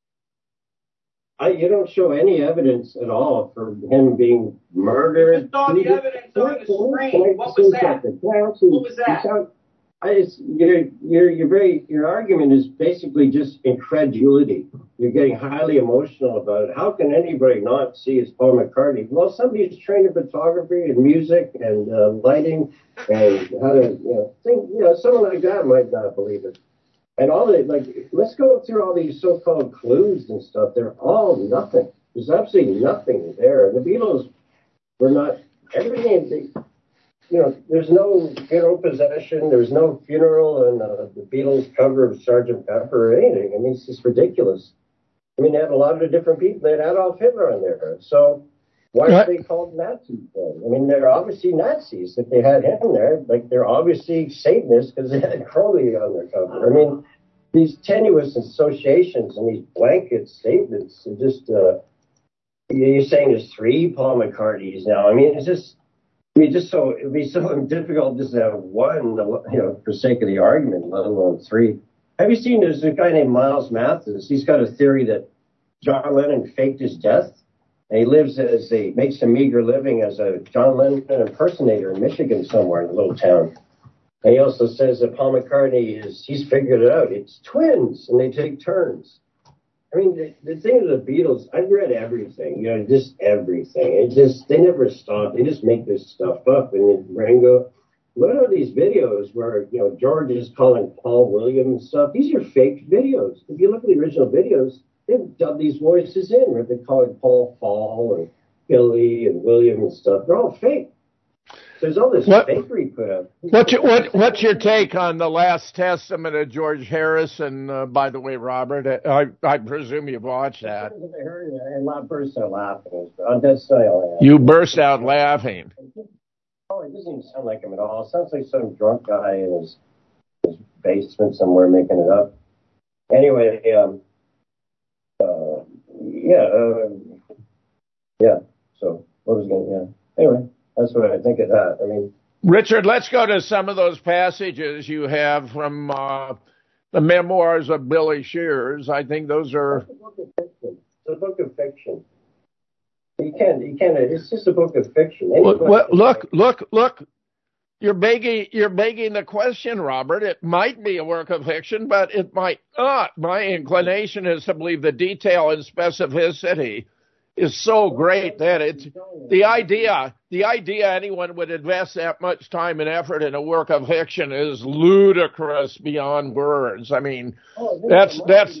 Speaker 6: I, you don't show any evidence at all for him being murdered.
Speaker 5: You just saw the evidence on the screen. What was that? What was that?
Speaker 6: I just, your, your, your very, your argument is basically just incredulity. You're getting highly emotional about it. How can anybody not see it's Paul McCartney? Well, somebody who's trained in photography and music and uh, lighting and how to, you know, think, you know, someone like that might not believe it. And all the, like, let's go through all these so-called clues and stuff. They're all nothing. There's absolutely nothing there. The Beatles were not, everything, they, you know, there's no funeral procession. There's no funeral and uh, the Beatles cover of Sergeant Pepper or anything. I mean, it's just ridiculous. I mean, they had a lot of different people. They had Adolf Hitler on there. So why are they called Nazis then? I mean, they're obviously Nazis. If they had him there, like, they're obviously Satanists because they had Crowley on their cover. I mean, these tenuous associations and these blanket statements are just, uh, you're saying there's three Paul McCartneys now. I mean, it's just, I mean, just so, it'd be so difficult just to have one, you know, for sake of the argument, let alone three. Have you seen, there's a guy named Miles Mathis. He's got a theory that John Lennon faked his death. And he lives as a, makes a meager living as a John Lennon impersonator in Michigan somewhere in a little town. And he also says that Paul McCartney is, he's figured it out. It's twins and they take turns. I mean, the, the thing of the Beatles, I've read everything, you know, just everything. It just, they never stop. They just make this stuff up. And then Ringo, what are these videos where, you know, George is calling Paul William and stuff? These are fake videos. If you look at the original videos, they've dubbed these voices in, where they call it Paul Fall and Billy and William and stuff. They're all fake. There's all this what, fakery put up.
Speaker 4: What's your, what, what's your take on the Last Testament of George Harrison? Uh, by the way, Robert, I, I presume you've watched that.
Speaker 6: I heard it. I burst out laughing. On that style,
Speaker 4: you burst out laughing.
Speaker 6: Oh, it doesn't even sound like him at all. It sounds like some drunk guy in his, his basement somewhere making it up. Anyway, um, uh, yeah, uh, yeah. So what was going? Yeah. Anyway. That's what I think of that. I mean,
Speaker 4: Richard, let's go to some of those passages you have from uh, the memoirs of Billy Shears. I think those are.
Speaker 6: It's a book of fiction. It's a book of fiction. You can't. You can't. It's just a book of fiction.
Speaker 4: Look, well, look, look, look. You're begging. You're begging the question, Robert. It might be a work of fiction, but it might not. My inclination is to believe the detail and specificity is so great that it's the idea, the idea anyone would invest that much time and effort in a work of fiction is ludicrous beyond words. I mean,
Speaker 6: oh,
Speaker 4: that's, that's.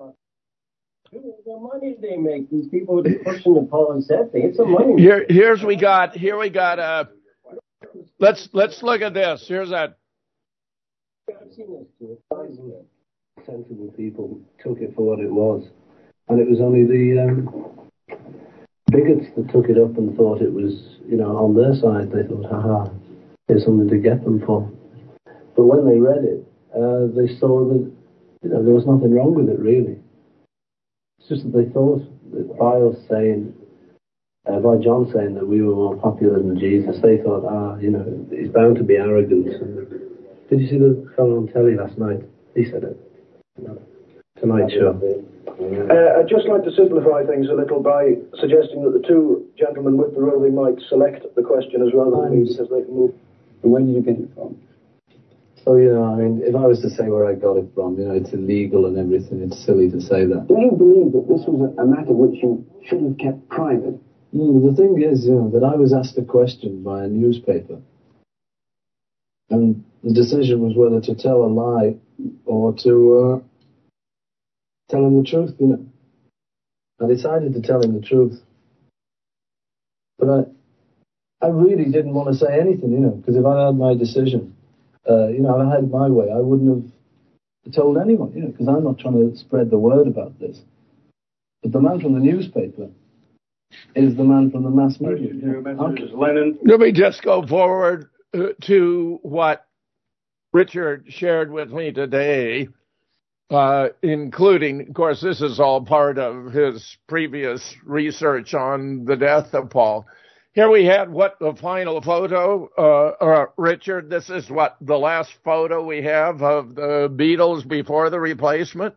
Speaker 6: The money they make, these people pushing the policy, it's a money.
Speaker 4: Here, here's we got, here we got, uh, let's, let's look at this. Here's that.
Speaker 6: I've seen this too.
Speaker 9: Sensible people took it for what it was. And it was only the, um, bigots that took it up and thought it was, you know, on their side. They thought, haha, here's something to get them for. But when they read it, uh, they saw that, you know, there was nothing wrong with it, really. It's just that they thought that by us saying, uh, by John saying that we were more popular than Jesus, they thought, ah, you know, it's bound to be arrogance. And did you see the fellow on telly last night? He said it. No. Tonight Show.
Speaker 10: Uh, I'd just like to simplify things a little by suggesting that the two gentlemen with the roving might select the question as well as me, because they can move.
Speaker 9: And where did you get it from? So, you know, I mean, if I was to say where I got it from, you know, it's illegal and everything. It's silly to say that.
Speaker 10: Do you believe that this was a, a matter which you should have kept private?
Speaker 9: Mm, the thing is, you know, that I was asked a question by a newspaper. And the decision was whether to tell a lie or to uh, tell him the truth, you know. I decided to tell him the truth. But I, I really didn't want to say anything, you know, because if I had my decision, uh, you know, if I had my way, I wouldn't have told anyone, you know, because I'm not trying to spread the word about this. But the man from the newspaper is the man from the mass media. You know. Okay.
Speaker 4: Lennon. Let me just go forward uh, to what Richard shared with me today, uh, including, of course, this is all part of his previous research on the death of Paul. Here we had what the final photo, uh, uh, Richard, this is what the last photo we have of the Beatles before the replacement?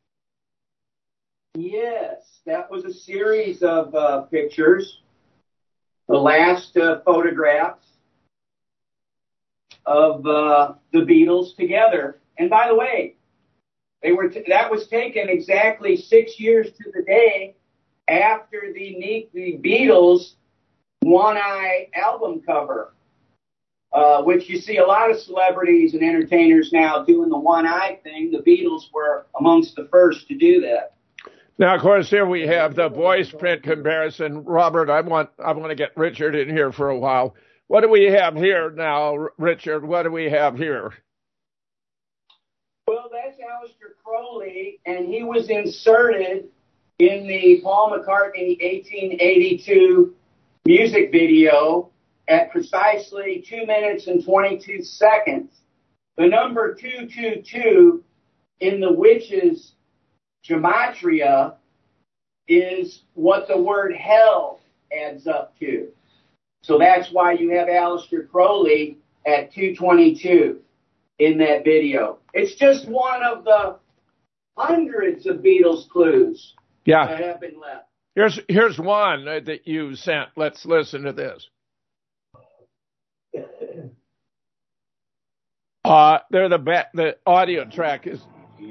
Speaker 5: Yes, that was a series of uh, pictures. The last uh, photographs of uh, the Beatles together. And by the way, they were t- that was taken exactly six years to the day after the, the Beatles' One Eye album cover, uh, which you see a lot of celebrities and entertainers now doing the one eye thing. The Beatles were amongst the first to do that.
Speaker 4: Now, of course, here we have the voice print comparison. Robert, I want I want to get Richard in here for a while. What do we have here now, Richard? What do we have here?
Speaker 5: Well, that's Aleister Crowley, and he was inserted in the Paul McCartney eighteen eighty-two music video at precisely two minutes and twenty-two seconds. The number two two two in the Witches' gematria is what the word hell adds up to. So that's why you have Aleister Crowley at two twenty-two in that video. It's just one of the hundreds of Beatles clues
Speaker 4: yeah.
Speaker 5: that have been left.
Speaker 4: Here's here's one that you sent. Let's listen to this. Uh, they're the ba- the audio track is.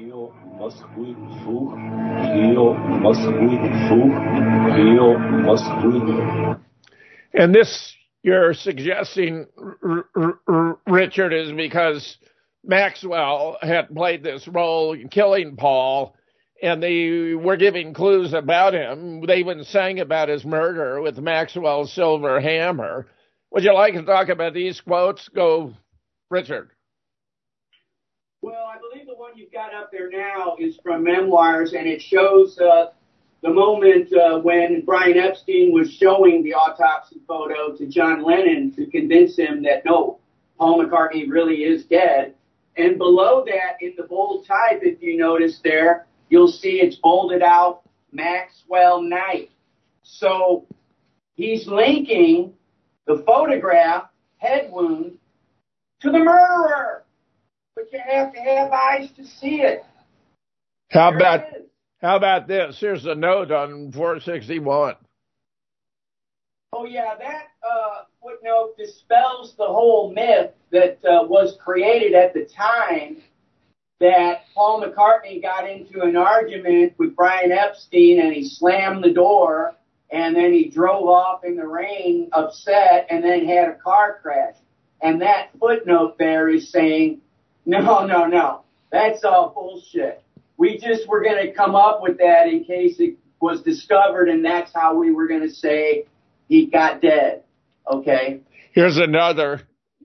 Speaker 4: And this you're suggesting, R- R- R- Richard, is because Maxwell had played this role in killing Paul. And they were giving clues about him. They even sang about his murder with Maxwell's silver hammer. Would you like to talk about these quotes? Go, Richard.
Speaker 5: Well, I believe the one you've got up there now is from Memoirs, and it shows uh, the moment uh, when Brian Epstein was showing the autopsy photo to John Lennon to convince him that, no, Paul McCartney really is dead. And below that, in the bold type, if you notice there, you'll see it's bolded out Maxwell Knight. So he's linking the photograph head wound to the murderer. But you have to have eyes to see it.
Speaker 4: How there about how about this? Here's a note on four sixty-one.
Speaker 5: Oh, yeah, that uh, footnote dispels the whole myth that uh, was created at the time that Paul McCartney got into an argument with Brian Epstein and he slammed the door and then he drove off in the rain upset and then had a car crash. And that footnote there is saying, no, no, no, that's all bullshit. We just were going to come up with that in case it was discovered and that's how we were going to say he got dead. Okay?
Speaker 4: Here's another.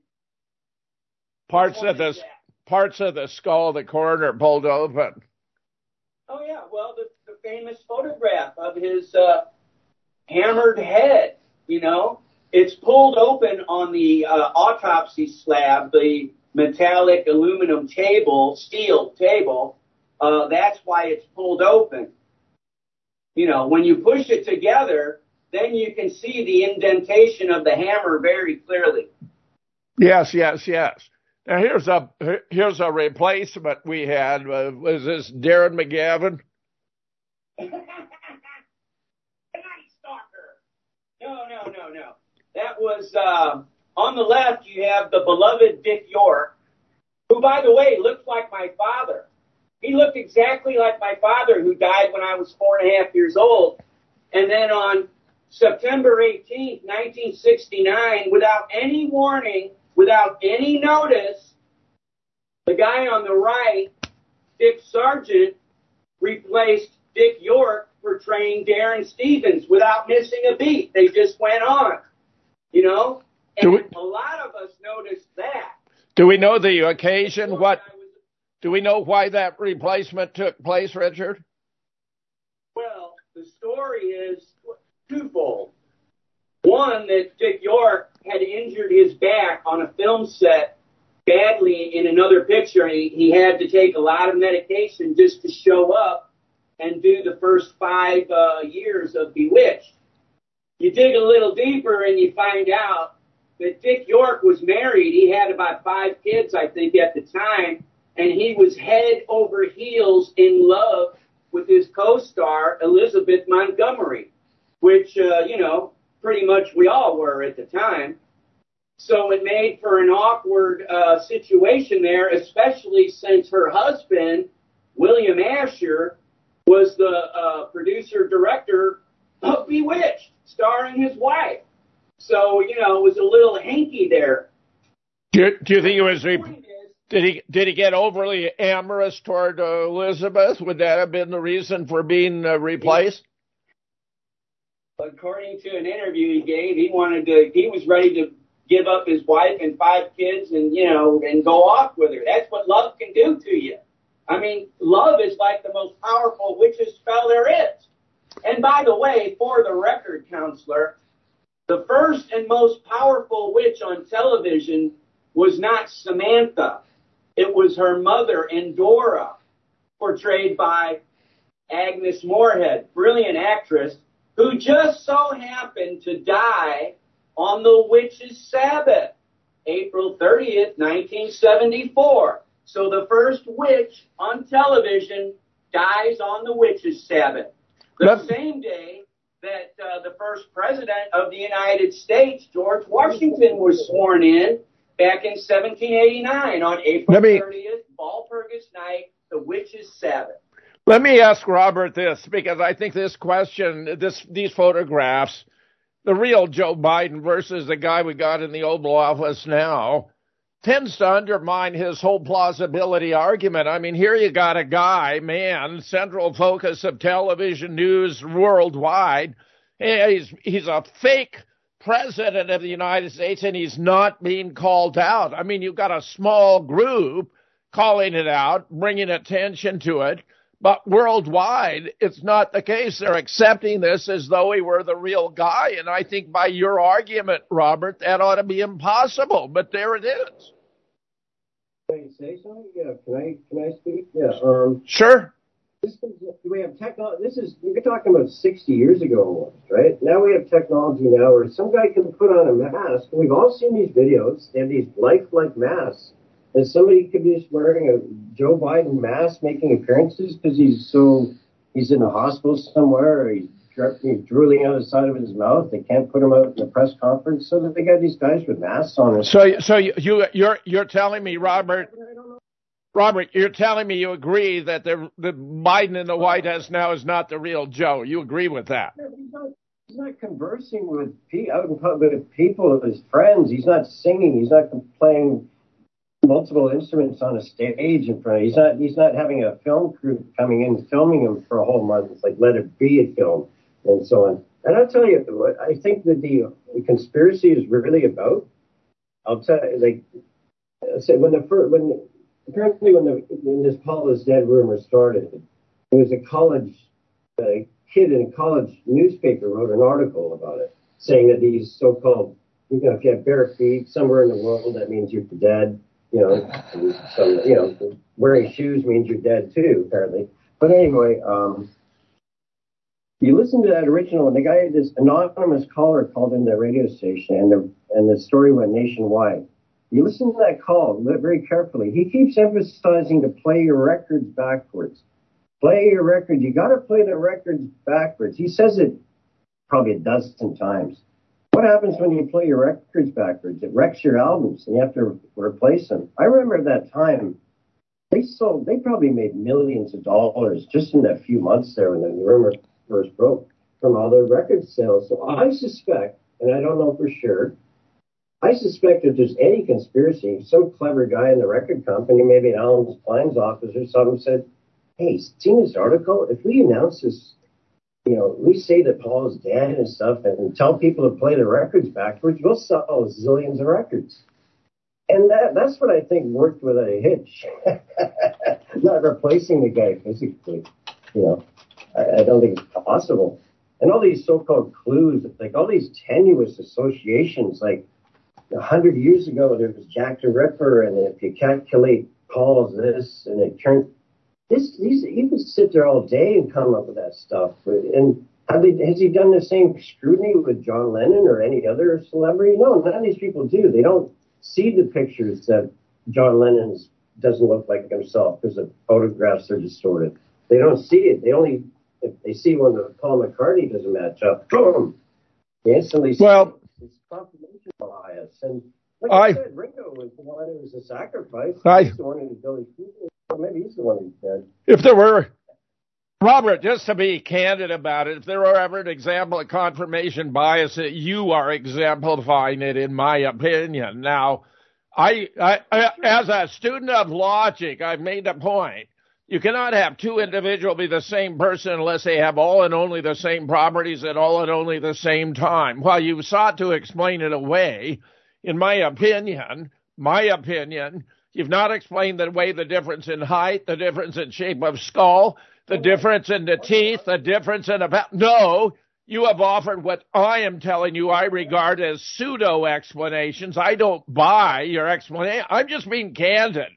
Speaker 4: Parts of the... Parts of the skull the coroner pulled open.
Speaker 5: Oh, yeah. Well, the, the famous photograph of his uh, hammered head, you know, it's pulled open on the uh, autopsy slab, the metallic aluminum table, steel table. Uh, that's why it's pulled open. You know, when you push it together, then you can see the indentation of the hammer very clearly.
Speaker 4: Yes, yes, yes. Now, here's a here's a replacement we had. Uh, was this Darren McGavin?
Speaker 5: Night Stalker. No, no, no, no. That was, uh, on the left, you have the beloved Dick York. who, by the way, looks like my father. He looked exactly like my father, who died when I was four and a half years old. And then on September eighteenth, nineteen sixty-nine, without any warning, without any notice, the guy on the right, Dick Sargent, replaced Dick York portraying Darren Stevens without missing a beat. They just went on, you know? And we, a lot of us noticed that.
Speaker 4: Do we know the occasion? What? Do we know why that replacement took place, Richard?
Speaker 5: Well, the story is twofold. One, that Dick York had injured his back on a film set badly in another picture. He, he had to take a lot of medication just to show up and do the first five uh, years of Bewitched. You dig a little deeper and you find out that Dick York was married. He had about five kids, I think, at the time, and he was head over heels in love with his co-star, Elizabeth Montgomery, which, uh, you know, pretty much we all were at the time. So it made for an awkward uh, situation there, especially since her husband, William Asher, was the uh, producer-director of Bewitched, starring his wife. So, you know, it was a little hanky there.
Speaker 4: Do you, do you think it was... Re- did he did he get overly amorous toward uh, Elizabeth? Would that have been the reason for being uh, replaced?
Speaker 5: According to an interview he gave, he wanted to... He was ready to give up his wife and five kids and, you know, and go off with her. That's what love can do to you. I mean, love is like the most powerful witch's spell there is. And by the way, for the record, counselor, the first and most powerful witch on television was not Samantha. It was her mother, Endora, portrayed by Agnes Moorehead, brilliant actress, who just so happened to die on the witch's Sabbath, April thirtieth, nineteen seventy-four. So the first witch on television dies on the witch's Sabbath. The
Speaker 4: That's... same
Speaker 5: day that uh, the first president of the United States, George Washington, was sworn in back in seventeen eighty-nine on April me... thirtieth, Walpurgis night, the witch's Sabbath.
Speaker 4: Let me ask Robert this, because I think this question, this these photographs, the real Joe Biden versus the guy we got in the Oval Office now, tends to undermine his whole plausibility argument. I mean, here you got a guy, man, central focus of television news worldwide. He's, he's a fake president of the United States, and he's not being called out. I mean, you've got a small group calling it out, bringing attention to it. But worldwide, it's not the case. They're accepting this as though he were the real guy. And I think by your argument, Robert, that ought to be impossible. But there it is.
Speaker 6: Can I say something? Yeah. Can I, can I speak? Yeah. Um,
Speaker 4: sure.
Speaker 6: This is, we have technology. This is, we're talking about sixty years ago almost, right? Now we have technology now where some guy can put on a mask. We've all seen these videos. They have these lifelike masks. And somebody could be just wearing a Joe Biden mask making appearances because he's so, he's in a hospital somewhere, or he's, he's drooling out the side of his mouth. They can't put him out in a press conference, so that they got these guys with masks on.
Speaker 4: So, so you, you, you're, you're telling me, Robert, Robert, you're telling me you agree that the, the Biden in the White House now is not the real Joe. You agree with that?
Speaker 6: He's not, he's not conversing with people, out in public with people, his friends. He's not singing. He's not playing multiple instruments on a stage in front of him. He's not, he's not having a film crew coming in filming him for a whole month. It's like, let it be a film and so on. And I'll tell you what I think that the, the conspiracy is really about. I'll tell you, like, I said, when the first, when, apparently when the, when this Paul is dead rumor started, there was a college, a kid in a college newspaper wrote an article about it, saying that these so-called, you know, if you have bare feet somewhere in the world, that means you're dead. You know, some, you know, wearing shoes means you're dead too, apparently. But anyway, um, you listen to that original, and the guy, this anonymous caller called in the radio station, and the and the story went nationwide. You listen to that call very carefully. He keeps emphasizing to play your records backwards. Play your records. You got to play the records backwards. He says it probably a dozen times. What happens when you play your records backwards? It wrecks your albums, and you have to replace them. I remember at that time, they sold, they probably made millions of dollars just in that few months there when the rumor first broke from all their record sales. So I suspect, and I don't know for sure, I suspect if there's any conspiracy, some clever guy in the record company, maybe in Alan Klein's office or something, said, hey, seen this article? If we announce this, you know, we say that Paul is dead and stuff and tell people to play the records backwards, we'll sell zillions of records. And that that's what I think worked without a hitch. Not replacing the guy physically, you know. I, I don't think it's possible. And all these so-called clues, like all these tenuous associations, like a hundred years ago there was Jack the Ripper, and if you calculate Paul's this, and it turned this. These you can sit there all day and come up with that stuff. And have they, has he done the same scrutiny with John Lennon or any other celebrity? No, none of these people do. They don't see the pictures that John Lennon doesn't look like himself because the photographs are distorted. They don't see it. They only, if they see one that Paul McCartney doesn't match up, boom, they instantly see
Speaker 4: well,
Speaker 6: it. It's confirmation bias. And like
Speaker 4: I,
Speaker 6: I said, Ringo was the one who was a sacrifice.
Speaker 4: I,
Speaker 6: he's the one who's Billy Cooper. Well, maybe he's the one who's dead.
Speaker 4: If there were, Robert, just to be candid about it, if there were ever an example of confirmation bias, you are exemplifying it, in my opinion. Now, I, I, I as a student of logic, I've made a point. You cannot have two individuals be the same person unless they have all and only the same properties at all and only the same time. While you sought to explain it away, in my opinion, my opinion, you've not explained the way the difference in height, the difference in shape of skull, the difference in the teeth, the difference in the... No, you have offered what I am telling you I regard as pseudo-explanations. I don't buy your explanation. I'm just being candid.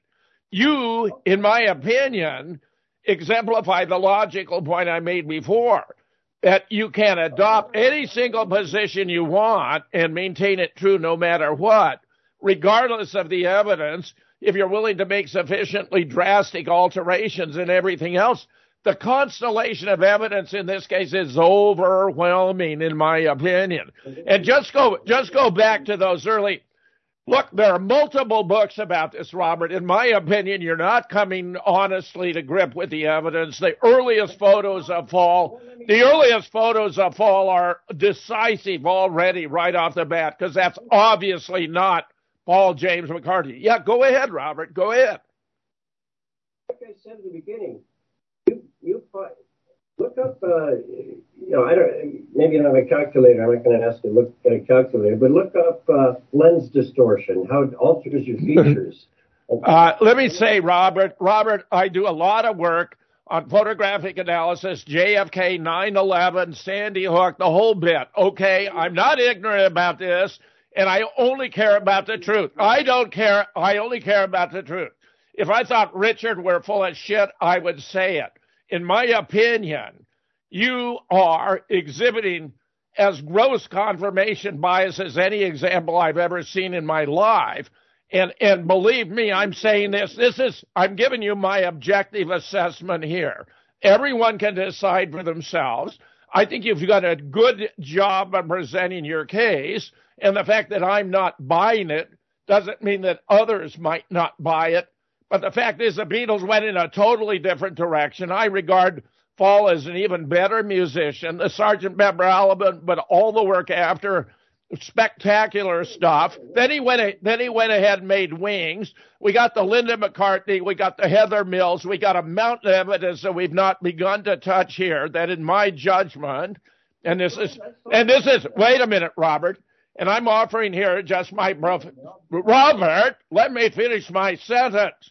Speaker 4: You, in my opinion, exemplify the logical point I made before, that you can adopt any single position you want and maintain it true no matter what, regardless of the evidence, if you're willing to make sufficiently drastic alterations and everything else. The constellation of evidence in this case is overwhelming, in my opinion. And just go, just go back to those early... Look, there are multiple books about this, Robert. In my opinion, you're not coming honestly to grip with the evidence. The earliest photos of Fall, the earliest photos of Fall are decisive already right off the bat, because that's obviously not Paul James McCartney. Yeah, go ahead, Robert. Go ahead.
Speaker 6: Like I said at the beginning, you you look up. Uh, you know, I don't. Maybe you don't have a calculator. I'm not going to ask you to look at a calculator, but look up uh, lens distortion. How it alters your features.
Speaker 4: uh, let me say, Robert. Robert, I do a lot of work on photographic analysis, J F K, nine eleven, Sandy Hook, the whole bit. Okay, I'm not ignorant about this, and I only care about the truth. I don't care. I only care about the truth. If I thought Richard were full of shit, I would say it. In my opinion, you are exhibiting as gross confirmation bias as any example I've ever seen in my life. And and believe me, I'm saying this. This is, I'm giving you my objective assessment here. Everyone can decide for themselves. I think you've done a good job of presenting your case. And the fact that I'm not buying it doesn't mean that others might not buy it. But the fact is the Beatles went in a totally different direction. I regard Paul as an even better musician. The Sergeant Pepper album, but all the work after, spectacular stuff. Then he went. Then he went ahead and made Wings. We got the Linda McCartney. We got the Heather Mills. We got a mountain of evidence that we've not begun to touch here. That, in my judgment, and this is, and this is. Wait a minute, Robert. And I'm offering here just my prof. Robert, let me finish my sentence.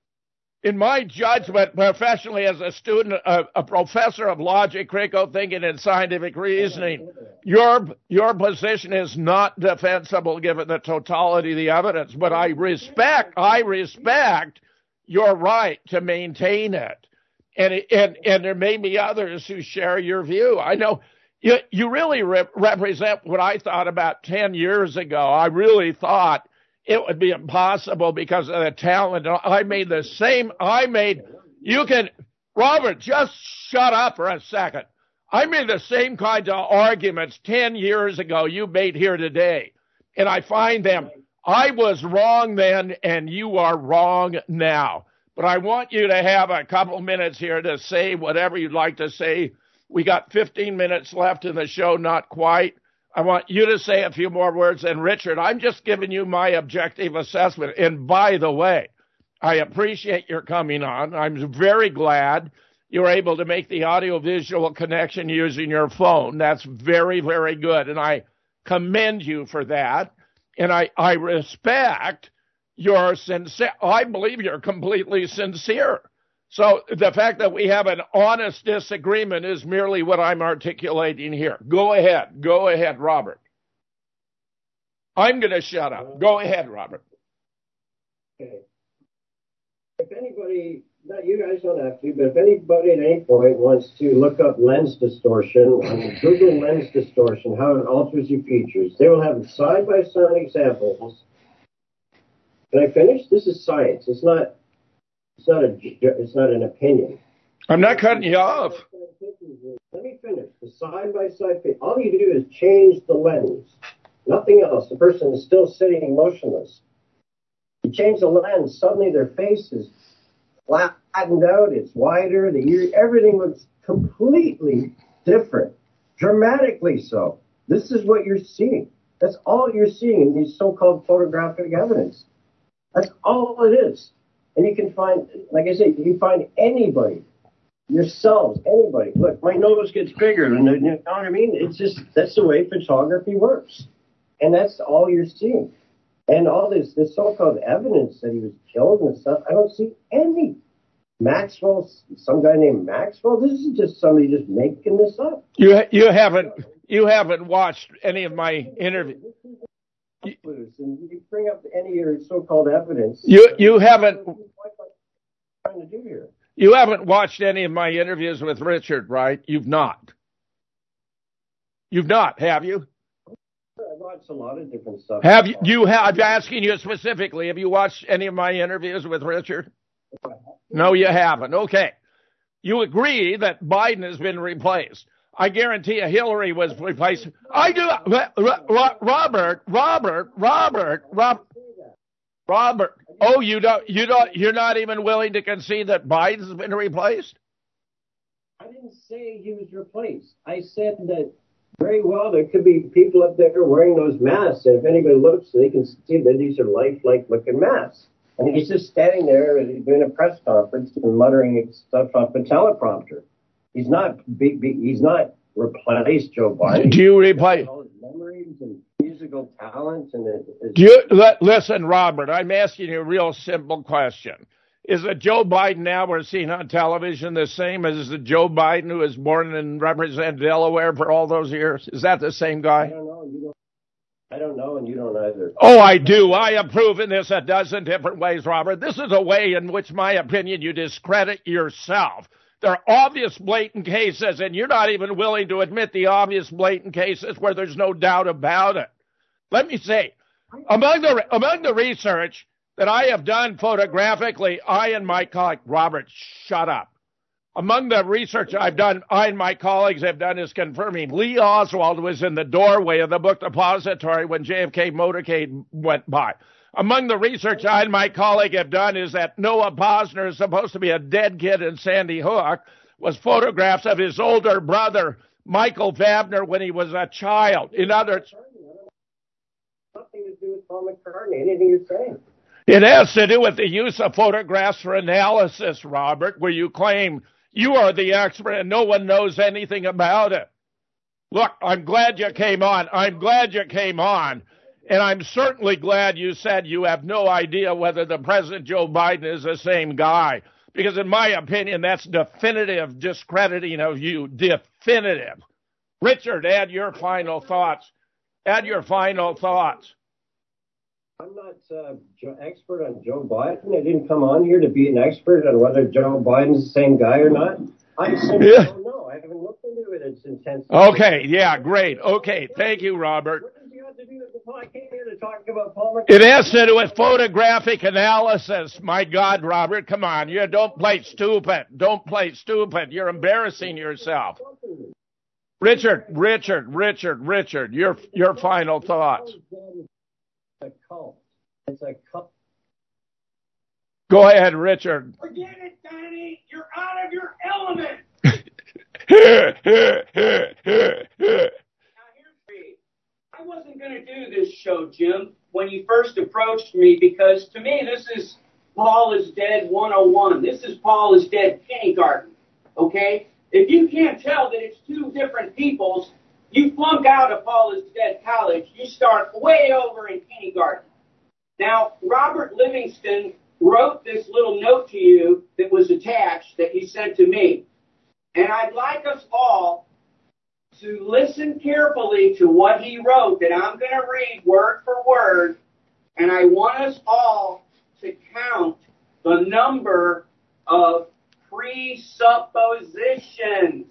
Speaker 4: In my judgment, professionally as a student, a, a professor of logic, critical thinking, and scientific reasoning, your your position is not defensible given the totality of the evidence. But I respect, I respect your right to maintain it, and and and there may be others who share your view. I know you you really re- represent what I thought about ten years ago. I really thought it would be impossible because of the talent. I made the same, I made, you can, Robert, just shut up for a second. I made the same kinds of arguments ten years ago you made here today, and I find them. I was wrong then, and you are wrong now. But I want you to have a couple minutes here to say whatever you'd like to say. We got fifteen minutes left in the show, not quite. I want you to say a few more words. And, Richard, I'm just giving you my objective assessment. And, by the way, I appreciate your coming on. I'm very glad you were able to make the audio-visual connection using your phone. That's very, very good, and I commend you for that. And I, I respect your sincere. I believe you're completely sincere. So the fact that we have an honest disagreement is merely what I'm articulating here. Go ahead. Go ahead, Robert. I'm going to shut up. Go ahead, Robert.
Speaker 6: Okay. If anybody, not you guys don't have to, but if anybody at any point wants to look up lens distortion, Google lens distortion, how it alters your features, they will have side-by-side examples. Can I finish? This is science. It's not. It's not a. It's not an opinion.
Speaker 4: I'm not cutting you off.
Speaker 6: Let me finish. The side-by-side. All you do is change the lens. Nothing else. The person is still sitting motionless. You change the lens. Suddenly their face is flattened out. It's wider. The ear. Everything looks completely different. Dramatically so. This is what you're seeing. That's all you're seeing in these so-called photographic evidence. That's all it is. And you can find, like I said, you can find anybody, yourselves, anybody. Look, my nose gets bigger, and you know what I mean? It's just, that's the way photography works. And that's all you're seeing. And all this, this so-called evidence that he was killed and stuff, I don't see any. Maxwell, some guy named Maxwell, this is just somebody just making this up.
Speaker 4: You you haven't you haven't watched any of my interviews.
Speaker 6: And you bring up any of your so-called evidence.
Speaker 4: You you haven't
Speaker 6: trying to do here.
Speaker 4: You haven't watched any of my interviews with Richard, right? You've not. You've not, have you?
Speaker 6: I've watched a lot of different stuff.
Speaker 4: Have you? You have. I'm asking you specifically. Have you watched any of my interviews with Richard? No, you haven't. Okay. You agree that Biden has been replaced. I guarantee you Hillary was replaced. I do. Robert, Robert, Robert, Robert, Robert. Oh, you don't, you don't, you're not even willing to concede that Biden's been replaced?
Speaker 6: I didn't say he was replaced. I said that very well there could be people up there wearing those masks, and if anybody looks, they can see that these are lifelike looking masks. And he's just standing there doing a press conference and muttering stuff off the teleprompter. He's not big, big, he's not replaced Joe Biden.
Speaker 4: Do you replace
Speaker 6: all his memories and musical talent and his,
Speaker 4: Do you let, listen, Robert? I'm asking you a real simple question. Is the Joe Biden now we're seeing on television the same as the Joe Biden who was born and represented Delaware for all those years? Is that the same guy?
Speaker 6: I don't know. You don't. I don't know, and you don't either.
Speaker 4: Oh, I do. I approve in this a dozen different ways, Robert. This is a way in which, my opinion, you discredit yourself. There are obvious blatant cases, and you're not even willing to admit the obvious blatant cases where there's no doubt about it. Let me say, among the among the research that I have done photographically, I and my colleague, Robert, shut up. Among the research I've done, I and my colleagues have done is confirming Lee Oswald was in the doorway of the book depository when J F K motorcade went by. Among the research I and my colleague have done is that Noah Posner is supposed to be a dead kid in Sandy Hook, was photographs of his older brother, Michael Vabner, when he was a child. In other words,
Speaker 6: nothing to do with Paul McCartney, anything you're saying.
Speaker 4: It has to do with the use of photographs for analysis, Robert, where you claim you are the expert and no one knows anything about it. Look, I'm glad you came on. I'm glad you came on. And I'm certainly glad you said you have no idea whether the President Joe Biden is the same guy. Because in my opinion, that's definitive discrediting of you. Definitive. Richard, add your final thoughts. Add your final thoughts.
Speaker 6: I'm not an uh, expert on Joe Biden. I didn't come on here to be an expert on whether Joe Biden's the same guy or not. I simply yeah. don't know. I haven't looked into it. It's intense.
Speaker 4: Okay, yeah, great. Okay, thank you, Robert.
Speaker 6: What does he have to do with the I came here to talk about Paul McCartney?
Speaker 4: It has to do with photographic analysis. My God, Robert, come on. You don't play stupid. Don't play stupid. You're embarrassing yourself. Richard, Richard, Richard, Richard, your your final thoughts.
Speaker 6: It's a cult. It's a cult.
Speaker 4: Go ahead, Richard.
Speaker 5: Forget it, Danny. You're out of your element. Now, here's me. I wasn't going to do this show, Jim, when you first approached me, because to me, this is Paul is Dead one oh one. This is Paul is Dead kindergarten, okay? If you can't tell that it's two different peoples, you flunk out of Paul is Dead college, you start way over in kindergarten. Now, Robert Livingston wrote this little note to you that was attached that he sent to me. And I'd like us all to listen carefully to what he wrote that I'm going to read word for word. And I want us all to count the number of presuppositions.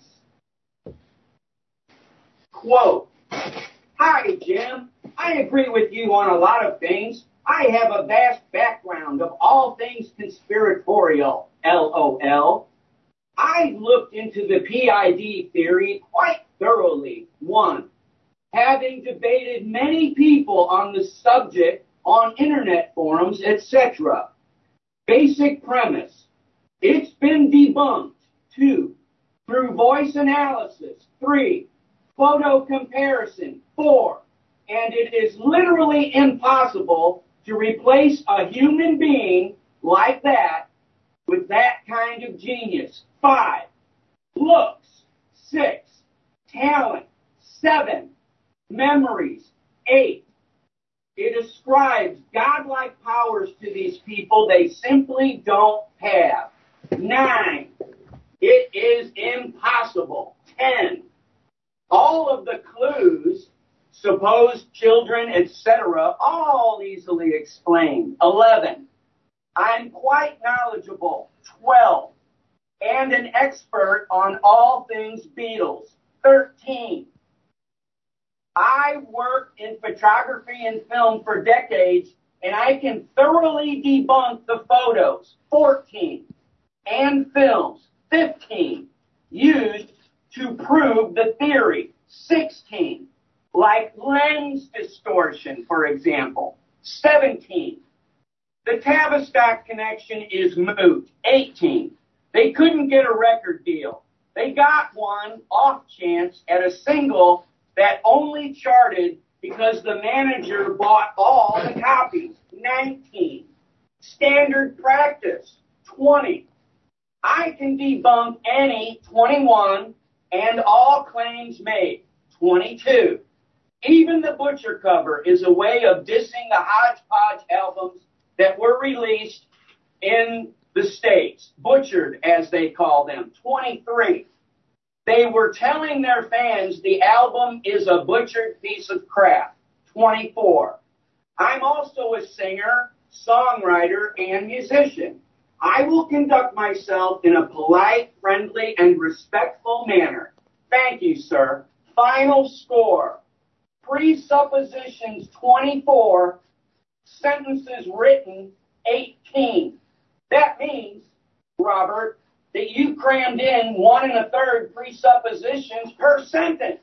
Speaker 5: Quote, "Hi, Jim. I agree with you on a lot of things. I have a vast background of all things conspiratorial, LOL. I looked into the P I D theory quite thoroughly. One, having debated many people on the subject on internet forums, et cetera. Basic premise, it's been debunked. Two, through voice analysis. Three, photo comparison. Four, and it is literally impossible to replace a human being like that with that kind of genius. Five, looks. Six, talent. Seven, memories. Eight, it ascribes godlike powers to these people they simply don't have. Nine, it is impossible. Ten, all of the clues, supposed children, et cetera, all easily explained. Eleven, I'm quite knowledgeable. Twelve, and an expert on all things Beatles. Thirteen, I worked in photography and film for decades, and I can thoroughly debunk the photos. Fourteen, and films. Fifteen, used to prove the theory. Sixteen, like lens distortion, for example. Seventeen, the Tavistock connection is moot. Eighteen, they couldn't get a record deal. They got one off chance at a single that only charted because the manager bought all the copies. Nineteen, standard practice. Twenty, I can debunk any twenty-one and all claims made. Twenty-two, even the Butcher cover is a way of dissing the hodgepodge albums that were released in the States, butchered as they call them. Twenty-three, they were telling their fans the album is a butchered piece of crap. Twenty-four, I'm also a singer, songwriter, and musician. I will conduct myself in a polite, friendly, and respectful manner. Thank you, sir. Final score. Presuppositions twenty-four, sentences written eighteen. That means, Robert, that you crammed in one and a third presuppositions per sentence.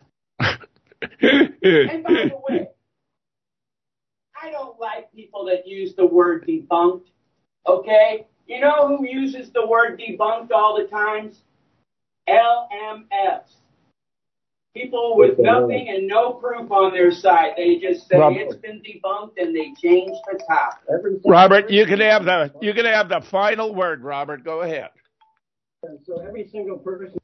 Speaker 5: And by the way, I don't like people that use the word debunked, okay? You know who uses the word debunked all the times? L M Fs. People with nothing and no proof on their side. They just say
Speaker 4: Robert.
Speaker 5: It's been debunked and they change the topic.
Speaker 4: Robert, you can have the you can have the final word, Robert. Go ahead.
Speaker 6: So every single person,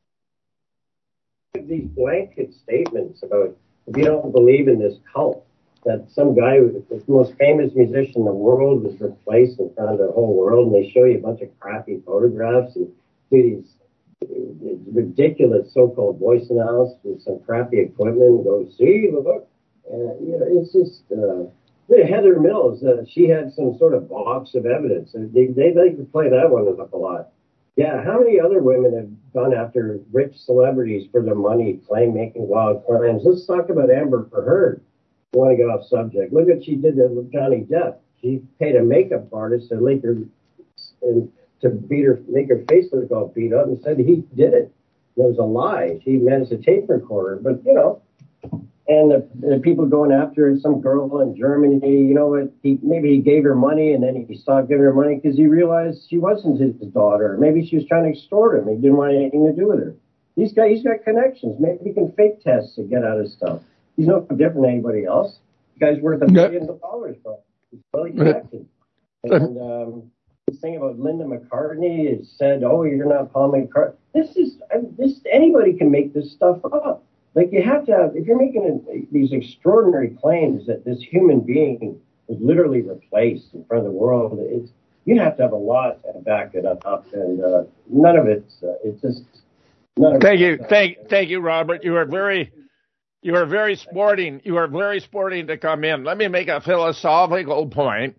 Speaker 6: these blanket statements about if you don't believe in this cult, that some guy, who the most famous musician in the world, was replaced in front of the whole world, and they show you a bunch of crappy photographs and do these ridiculous so-called voice analysis with some crappy equipment and go, see, look. And, you know, it's just, uh, Heather Mills, uh, she had some sort of box of evidence. They, they like to play that one up a lot. Yeah, how many other women have gone after rich celebrities for their money, claim making wild claims? Let's talk about Amber Heard. I want to get off subject. Look what she did with Johnny Depp. She paid a makeup artist to make her and to beat her, make her face look all beat up, and said he did it. It was a lie. She managed a tape recorder, but, you know, and the, the people going after it, some girl in Germany, you know what, he, maybe he gave her money and then he stopped giving her money because he realized she wasn't his daughter. Maybe she was trying to extort him. He didn't want anything to do with her. He's got, he's got connections. Maybe he can fake tests to get out his stuff. He's no different than anybody else. The guy's worth a billion dollars, bro. He's fully connected. And um, this thing about Linda McCartney is said, oh, you're not Paul McCartney. This is, this, anybody can make this stuff up. Like, you have to have, if you're making a, these extraordinary claims that this human being was literally replaced in front of the world, it's, you have to have a lot to back it up. And uh, none of it's, uh, it's just, none of
Speaker 4: Thank
Speaker 6: it,
Speaker 4: you. Thank, thank you, Robert. You are very, you are very sporting. You are very sporting to come in. Let me make a philosophical point.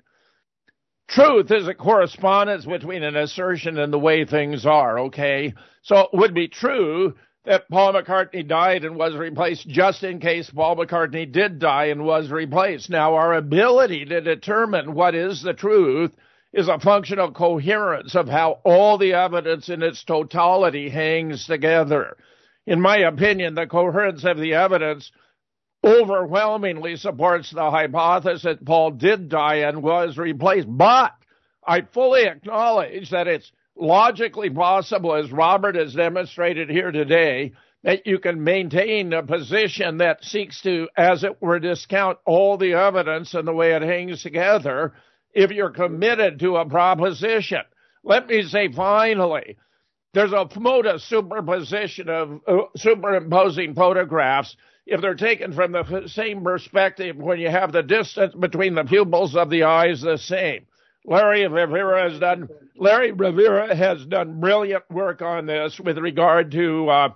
Speaker 4: Truth is a correspondence between an assertion and the way things are, okay? So it would be true that Paul McCartney died and was replaced just in case Paul McCartney did die and was replaced. Now, our ability to determine what is the truth is a function of coherence of how all the evidence in its totality hangs together. In my opinion, the coherence of the evidence overwhelmingly supports the hypothesis that Paul did die and was replaced. But I fully acknowledge that it's logically possible, as Robert has demonstrated here today, that you can maintain a position that seeks to, as it were, discount all the evidence and the way it hangs together if you're committed to a proposition. Let me say, finally, there's a mode of superposition of uh, superimposing photographs if they're taken from the same perspective when you have the distance between the pupils of the eyes the same. Larry Rivera has done Larry Rivera has done brilliant work on this with regard to uh,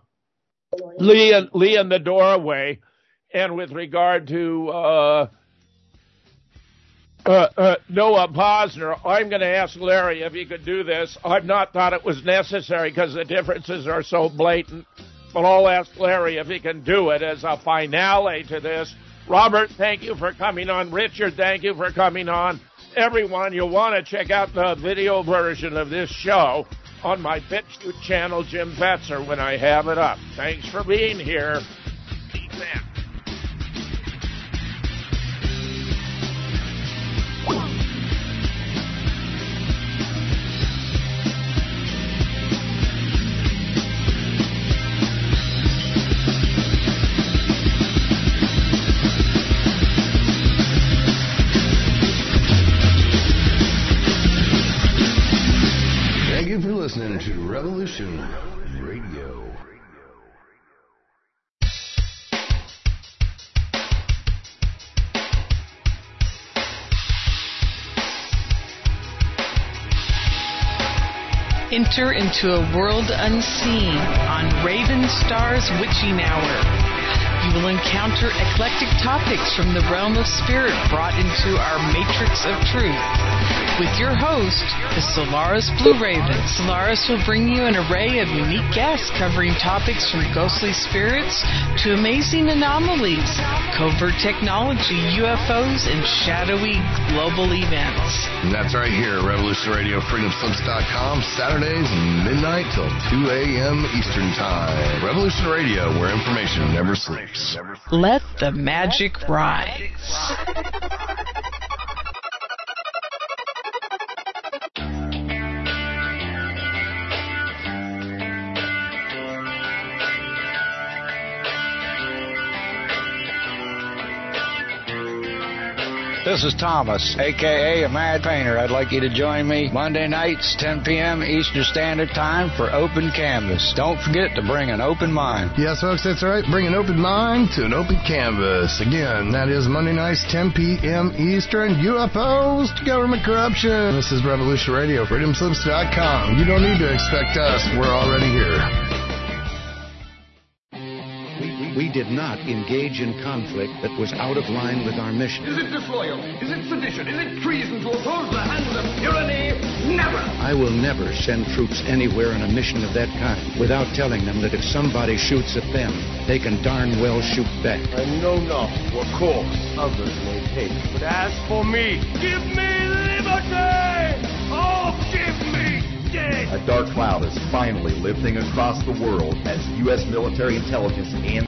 Speaker 4: Lee and Lee in the Doorway, and with regard to uh, uh, uh, Noah Posner. I'm going to ask Larry if he could do this. I've not thought it was necessary because the differences are so blatant, but I'll ask Larry if he can do it as a finale to this. Robert, thank you for coming on. Richard, thank you for coming on. Everyone, you'll want to check out the video version of this show on my BitChute channel, Jim Fetzer, when I have it up. Thanks for being here. Peace out.
Speaker 2: Listening to Revolution Radio.
Speaker 11: Enter into a world unseen on Raven Star's Witching Hour. You will encounter eclectic topics from the realm of spirit brought into our matrix of truth. With your host, the Solaris Blue Raven. Solaris will bring you an array of unique guests covering topics from ghostly spirits to amazing anomalies, covert technology, U F Os, and shadowy global events.
Speaker 2: And that's right here, Revolution Radio, freedom slips dot com, Saturdays, midnight till two a.m. Eastern Time. Revolution Radio, where information never sleeps.
Speaker 11: Let the magic rise.
Speaker 12: This is Thomas, a k a. a Mad Painter. I'd like you to join me Monday nights, ten p.m. Eastern Standard Time for Open Canvas. Don't forget to bring an open mind.
Speaker 2: Yes, folks, that's right. Bring an open mind to an open canvas. Again, that is Monday nights, ten p.m. Eastern. U F Os to government corruption. This is Revolution Radio, freedom slips dot com. You don't need to expect us. We're already here.
Speaker 13: We did not engage in conflict that was out of line with our mission.
Speaker 14: Is it disloyal? Is it sedition? Is it treason to oppose the hands of tyranny? Never!
Speaker 13: I will never send troops anywhere on a mission of that kind without telling them that if somebody shoots at them, they can darn well shoot back.
Speaker 14: I know not what course others may take, but as for me, give me liberty! Oh, give me dead
Speaker 15: A dark cloud is finally lifting across the world as U S military intelligence and